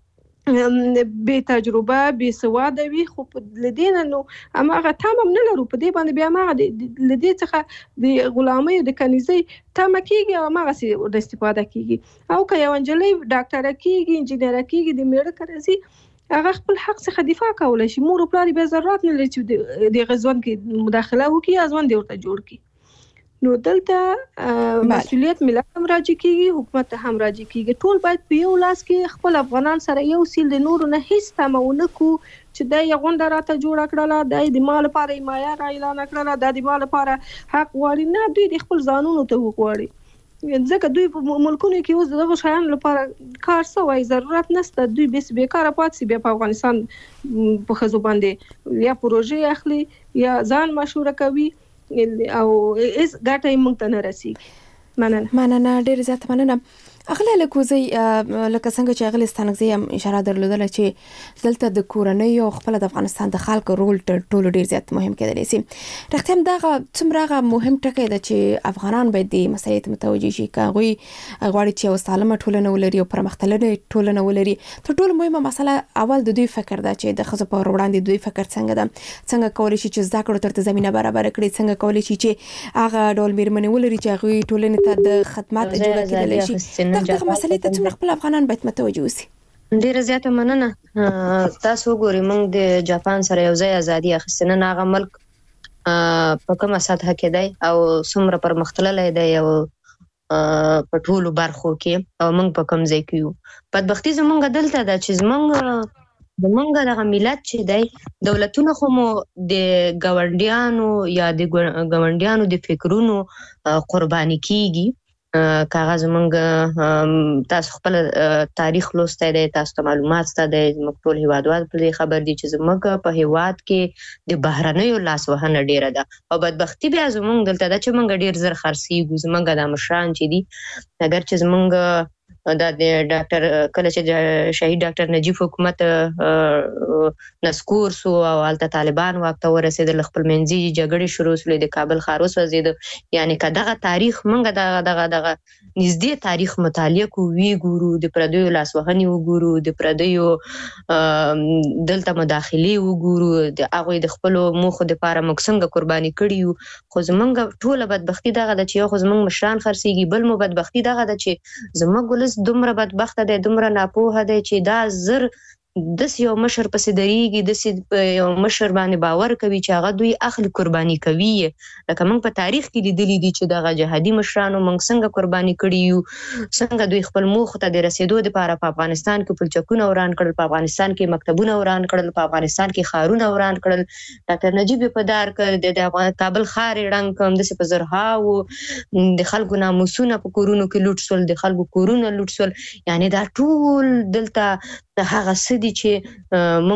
Speaker 4: بې تجربه بې سواده وي، خو له دې نه نو هماغه تم هم نه لرو، په دې باندې بیا هماغه له دې څخه د غلامۍ او د کنیزۍ تمه کېږي او هماغسې ورته استفاده کېږي. او که یوه نجلۍ ډاکټره کېږي، انجینره کېږي، د میړه کره ځي، هغه خپل حق څخه دفاع کولی شي، مور او پلار یې بیا ضرورت نه لري چې د هغه ژوند کې مداخله وکړي یا ژوند یې ورته جوړ کړي. نو دلته مسؤلیت ملت هم راجع کېږي، حکومت ته هم راجع کېږي. ټول باید په یو لاس کې خپل افغانان سره یو سیل د نورو نه هېڅ تمه ونه کړو چې دا یې غونډه راته جوړه کړله، دا یې د ما لپاره حمایه را اعلان کړله، دا د ما لپاره حق غواړي. نه، دوی د خپل ځانونو ته وغواړي، ځکه دوی په ملکونو کې اوس دغه شیانو لپاره کار سوی ضرورت نشته. دوی بس بیکاره پاتې سي، بیا په افغانستان په ښځو باندې یا پروژې اخلي یا ځان مشهوره کوي او هېڅ ګټه یې موږ ته نه رسېږي. مننه
Speaker 2: مننه ډېر زیات مننه. اغله لکوزي لکه څنګه چې اغله ستانګزي هم اشاره درلودله چې دلته د کورنۍ او خپل د افغانستان د خلکو رول ټول ډیر زیات مهم کېدلی سي. رښتیا دغه څومره مهم ټکی دی چې افغانان باید د مسایت متوجي شي کاغوي غواړي چې وسالمه ټولنه ولري او پرمختللې ټولنه ولري. تر ټولو مهمه مسله اول د دوی فکر ده چې د خزو په وړاندې دوی فکر څنګه ده، څنګه کولای شي چې زده کړو ترته زمينه برابر کړي، څنګه کولای شي چې هغه ډول میرمنې ولري چې هغه ټولنې ته د خدمات جوړه کېدلی شي. دغه مسلې ته څومره خپل افغانان باید متوجه وي.
Speaker 3: ډیره زیاته مننه. تاسو وګورئ موږ د جاپان سره یو ځای ازادي اخیستنه هغه ملک په کومه سطح کې دی او څومره پرمختللی دی او په ټولو برخو کې او موږ په کوم ځای کې یو. بدبختي زموږ دلته ده چې زموږ د موږ دغه ملت چې دی دولتونه خو مو د ګاونډیانو یا د ګاونډیانو د فکرونو قرباني کیږي. کاغذ موږ تاسو خپل تاریخ لوسته دی، تاسو ته معلومات ست دی، موږ ټول هیوادوال په خبر دي چې موږ په هیواد کې د بهرنیو لاسوهنه ډیره ده او بدبختی بیا زموږ دلته ده چې موږ ډیر زر خرڅیږو. زموږ د مشران چې دي اگر چې زموږ دا د ډاکټر کله چې شهید ډاکټر نجیب حکومت نسکور سو او الته طالبان واکته ورسېدل، خپل منځي جګړې شروع شولې، د کابل ښار وسوځید. یعنی کداغه تاریخ موږ دغه دغه دغه نږدې تاریخ مطالعه کو وی ګورو، د پردیو لاسوهنې وګورو، د پردیو دلته مداخلي وګورو، د هغه د خپل موخو د لپاره موږ څنګه قرباني کړیو. خو زمونږ ټوله بدبختی دغه د چې خو زمونږ مشران خرڅيږي. بل مو بدبختی دغه د چې زمونږ دومره بدبخت دی، دومره ناپوهه دی چې دا زر دس یو مشر پسې دریږي، دس یو مشر باندې باور کوي چې هغه دوی اخلي قرباني کوي. لکه موږ په تاریخ کې لیدلي دي چې دغه جهادي مشرانو موږ څنګه قرباني کړي یو، څنګه دوی خپل موخ ته د رسیدو لپاره په افغانستان کې پلچکونه وران کړل، په افغانستان کې مکتبونه وران کړل، په افغانستان کې ښارونه وران کړل. ډاکټر نجیب په دار کړ د کابل ښار رنګ کوم د په زرهاو د خلکو ناموسونه په کورونو کې لوټ شول، د خلکو کورونه لوټ شول. یعنی دا ټول دلته هغه سدي چې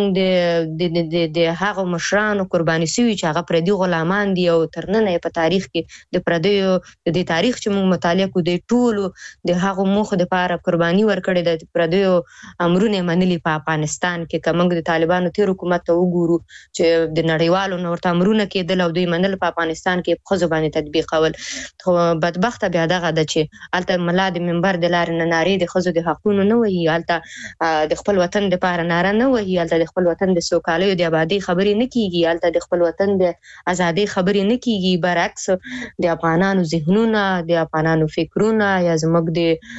Speaker 3: موږ د د د هغه مشرانو قرباني سوي چې هغه پردي غلامان دي او ترننه په تاریخ کې د پردیو د تاریخ چې موږ مطالعه کوو د ټولو د هغه موخ د لپاره قرباني ورکړي د پردیو امرونه منلي په افغانستان کې. کوم د طالبانو تیر حکومت ته وګورو چې د نړیوالو نورته امرونه کېدل او دوی منل په افغانستان کې په خزو باندې تطبیقول. خو بدبخت بیا دغه د چې الته ملا د منبر د لارې نه ناری د خزو د حقونو نه وایي، الته د خپل وطن د پاره ناره نه وایي، الته د خپل وطن د سوکالۍ او د آبادی خبرې نه کیږي، الته د خپل وطن د ازادۍ خبرې نه کیږي. برعکس د افغانانو ذهنونه، د افغانانو فکرونه یا زموږ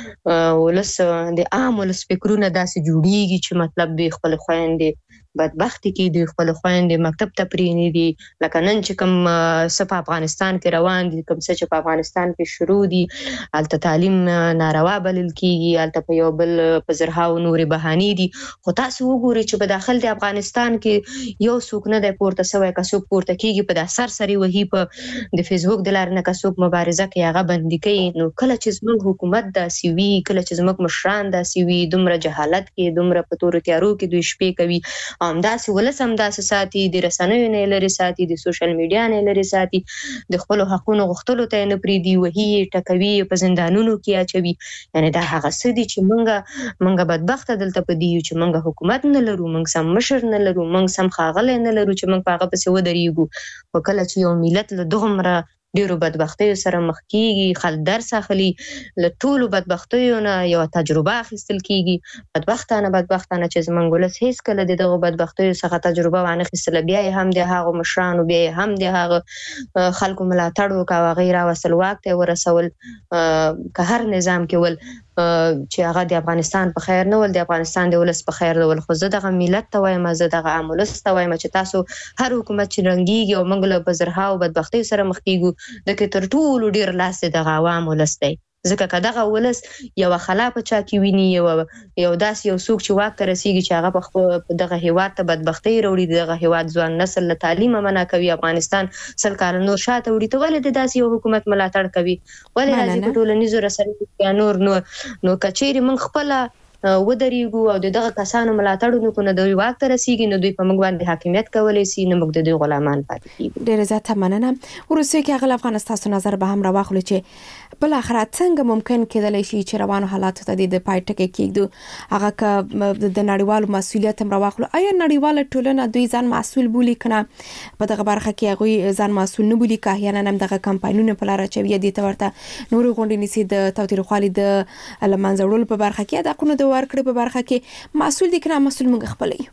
Speaker 3: د ولس د عام ولس فکرونه داسې جوړیږي چې مطلب دوی خپل خويندې بدبختی کې دوی خپل خويندې مکتب ته پرېنې دي. لکه نن چې کوم څه په افغانستان کې روان دي، کوم څه چې په افغانستان کې شروع دي، الته تعلیم ناروا بلل کیږي، الته په یو بل په زرهاو نورې بهانې دي. خو تاسو وګورئ چې په داخل د افغانستان کې یو څوک نه دی پورته سوی، که څوک پورته کیږي په د سرسري وهي په د فیسبوک د لارې نه که څوک مبارزه کوي هغه بندي کوي. نو کله چې زموږ حکومت داسې وي، کله چې زموږ مشران داسې وي، دومره جهالت کې، دومره په تورو تیارو کې دوی شپې کوي، همداسې ولس همداسې ساتي، د رسنیو نه لري ساتي، د سوشل میډیا نه لري ساتي، د خپل حقونو غوښتلو ته نه پریدي، وهي ټکوي، په زندانونو کې اچوي. یعنی دا هغه څه دي چې موږ موږ بدبخته دلته په دی چې موږ حکومت نه لرو، موږ سم مشر نه لرو، موږ سم ښاغلی نه لرو چې موږ په هغه پسې ودرېږو. خو کله چې یو ملت له دغومره ډیرو بدبختیو سره مخ کیږي، خلک درس اخلي، له ټولو بدبختیو نه یو تجربه اخیستل کیږي. بدبختانه بدبختانه چې زموږ ولس هیڅ کله د دغو بدبختیو څخه تجربه وانه اخیستله، بیا یې هم د هغو مشرانو، بیا یې هم د هغه خلکو ملاتړ وکړ او هغه یې راوستل، واک ته یې ورسول. که هر نظام کې ول چې هغه د افغانستان په خیر نه ول، د افغانستان د ولس په خیر نه ول. خو زه دغه ملت ته وایم، زه دغه عام ولس ته وایم چې تاسو هر حکومت چې رنګیږي او موږ له بزرهاو بدبختیو سره مخ کیږو، دغه تر ټولو ډیر لاس دغه عوام ولس دی. ځکه که دغه ولس یو خلا په چا کې ویني، یو یو داس یو څوک چې واک ته رسیږي چې هغه په دغه هیواد ته بدبختي راوړي، دغه هیواد ځوان نسل له تعلیم منع کوي، افغانستان سل کال نور شاته وړي، ته ولې د داسې یو حکومت ملاتړ کوي؟ ولې راځي په ټولنیزو رسنیو یا نور نور نو کچېرې موږ خپل ودرېږو او دغه کسانو ملاتړ وکړو نو دوی واک ته رسیږي، نو دوی په موږ باندې حاکمیت کولی شي، نو موږ د دوی غلامان پاتې کیږو.
Speaker 2: ډېره زیاته مننه. وروسته کې هغه افغانستان ستاسو نظر به هم راواخلو چې بل اخر څنګه ممکن کېدلی شي چې روانو حالاتو ته د پای ټکی کېږدو، هغه که د نړیوالو مسؤلیت هم راواخلو. آیا نړیواله ټولنه دوی ځان مسؤل بولي کنه په دغه برخه کې هغوی ځان مسؤل نه بولي، که احیانا هم دغه کمپاینونه په لار اچوي یا دې ته ورته نورې غونډې نیسي د تاوتریخوالي د له منځه وړلو په برخه کې، د حقونو د ورکړې په برخه کې مسؤل دي کنه مسؤل موږ خپل یو؟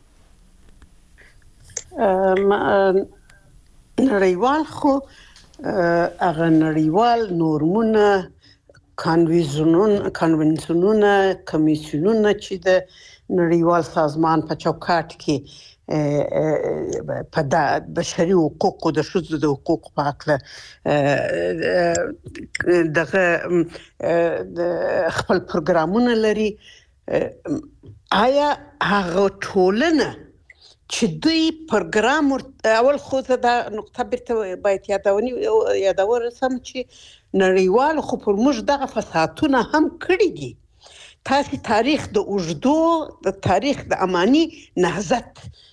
Speaker 5: نړیوال خو هغه نړیوال نورمونه، کانوینسیونونه کانوینسیونونه کمیسیونونه چې د نړیوال سازمان په چوکاټ کې په د بشري حقوقو د ښځو د حقوقو په اړه دغه خپل پروګرامونه لري. آیا هغه ټولنه چې دوی پروګرام اول خو دا نقطه بیرته باید یادونی یادور سم چې نړیوال خو پر موږ دغه فسادونه هم کړی دي. تاسو تاریخ د اوږدو د تاریخ د امانی نهضت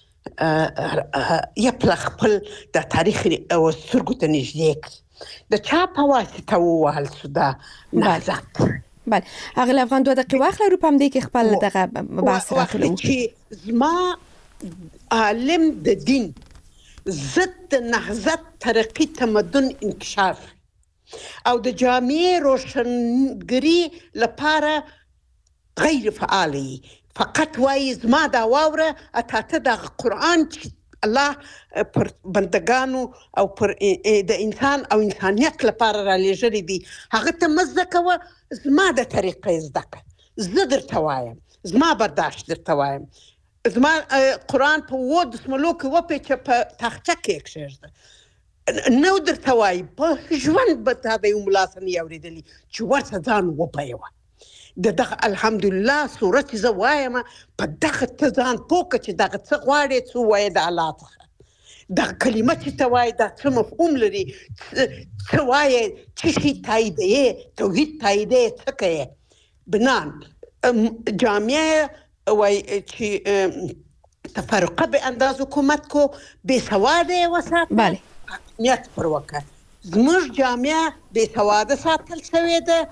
Speaker 5: یا خپل د تاریخ او سترګو ته نږدې کړ، د چا په واسطه ووهل شو دا نهضت.
Speaker 2: بله هغه افغان دوه دقیقې وخت لرو، په همدې کې خپل دغه بحث راخلو
Speaker 5: چې زما عالم د دین ضد د نهضت ترقی تمدن انکشاف او د جامعه روشنګری لپاره غیر فعالی فقط وای زما دا واوره اته د قرآن چې الله پر بندگانو او پر د انسان او انسانیت لپاره را لېږلي دي هغه ته مزه کوه، زما د طریقې زده کړه، زه درته وایم، زما برداشت درته وایم، زما قرآن په اووه دسملو کې وپېچه په تاخچه کې یې کښېږده، نو درته وایي په ژوند به تا د یو ملا څه نه اورېدلي چې ورته ځان وپیوه. د دغه الحمدلله صورت زه وایم په دغه ته ځان پوه کړه چې دغه څه غواړې څه ووایې د الله څخه، دغه کلمه چې ته وایې دا څه مفهوم لري، څه وایې، څه شي تاییدوې، توحید تاییدوې، څه کوې. بنان جامعه وای چې تفرقه به انداز حکومت کو بې سواده وساتل،
Speaker 2: بله
Speaker 5: نیت پر وکړه. زموږ جامعه بې سواده ساتل شوې ده.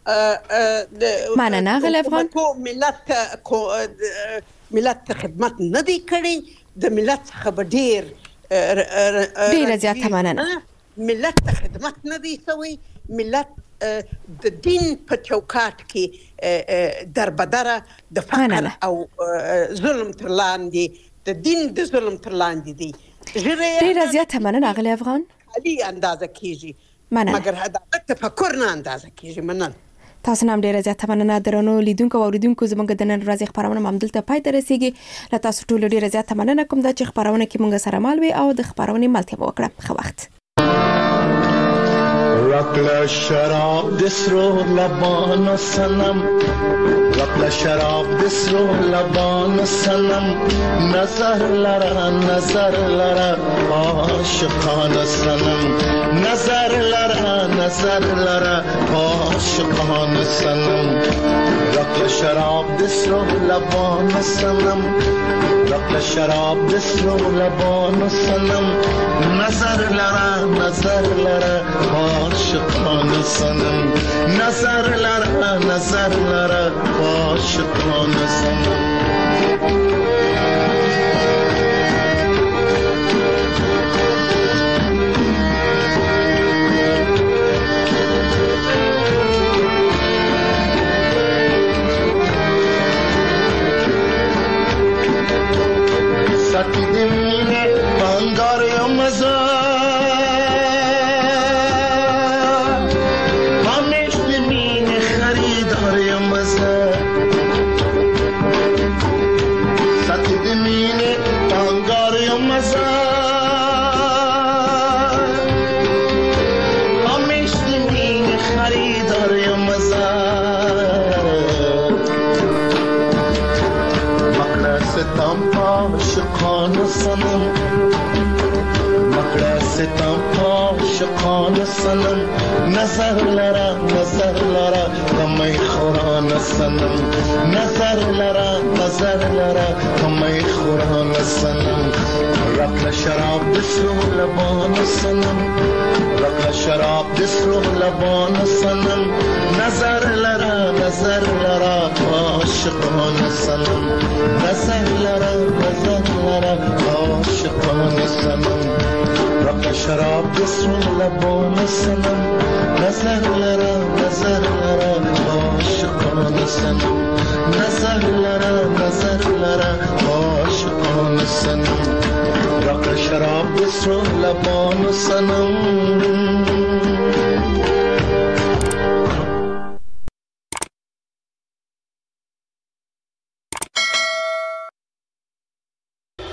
Speaker 2: مننه غل افغان.
Speaker 5: ملت ملت خدمت نه دی کړی، د ملت څخه به ډېر
Speaker 2: ډېره زیاته مننه.
Speaker 5: ملت خدمت نه دی شوی، ملت د دین په چوکاټ کې دربدره د فقر او ظلم تر لاندې د دین د ظلم تر لاندې دی.
Speaker 2: ډېره زیاته مننه غل افغان.
Speaker 5: علي اندازه کیږي
Speaker 2: مننه،
Speaker 5: مګر دا تفکر نه اندازه کیږي. مننه
Speaker 2: تاسو نام ډیره زیاته مننه. درنو لیدونکو او اوریدونکو زموږ د نن ورځې خبرونه همدلته پای ته رسیږي. له تاسو ټولو ډیره زیاته مننه کوم دا چې خبرونه کې موږ سره مال وي او د خبرونه ملتیا وکړه. ښه وخت.
Speaker 7: رکل شراب دسرو لبان سنم، رکل شراب دسرو لبان سنم، نظر لرا نظر لرا عاشقان سنم، نظر لرا نظر لرا عاشقان سنم، رکل شراب دسرو لبان سنم، رکل شراب دسرو لبان سنم، نظر لرا نظر لرا عاشقان سنم، نظر لرا نظر لرا عاشقان سنم. ساتی دمینه بانگار یا مزار عاشقان سنم، وکړه ستم عاشقان سنم نظر لرا نظر لرا کمی خوران سنم نظر لرا نظر لرا کمی خوران سنم رکل شراب دسرو لبان سنم رکل شراب دسرو لبان سنم نظر لرا نظر لرا عاشقان سنم نظر لرا نظر لرا عاشقان سنم رکل شراب دسرو لبان سنم نظر لرا نظر لرا عاشقان سنم نظر لرا نظر لرا عاشقان سنم رکل شراب دسرو لبان سنم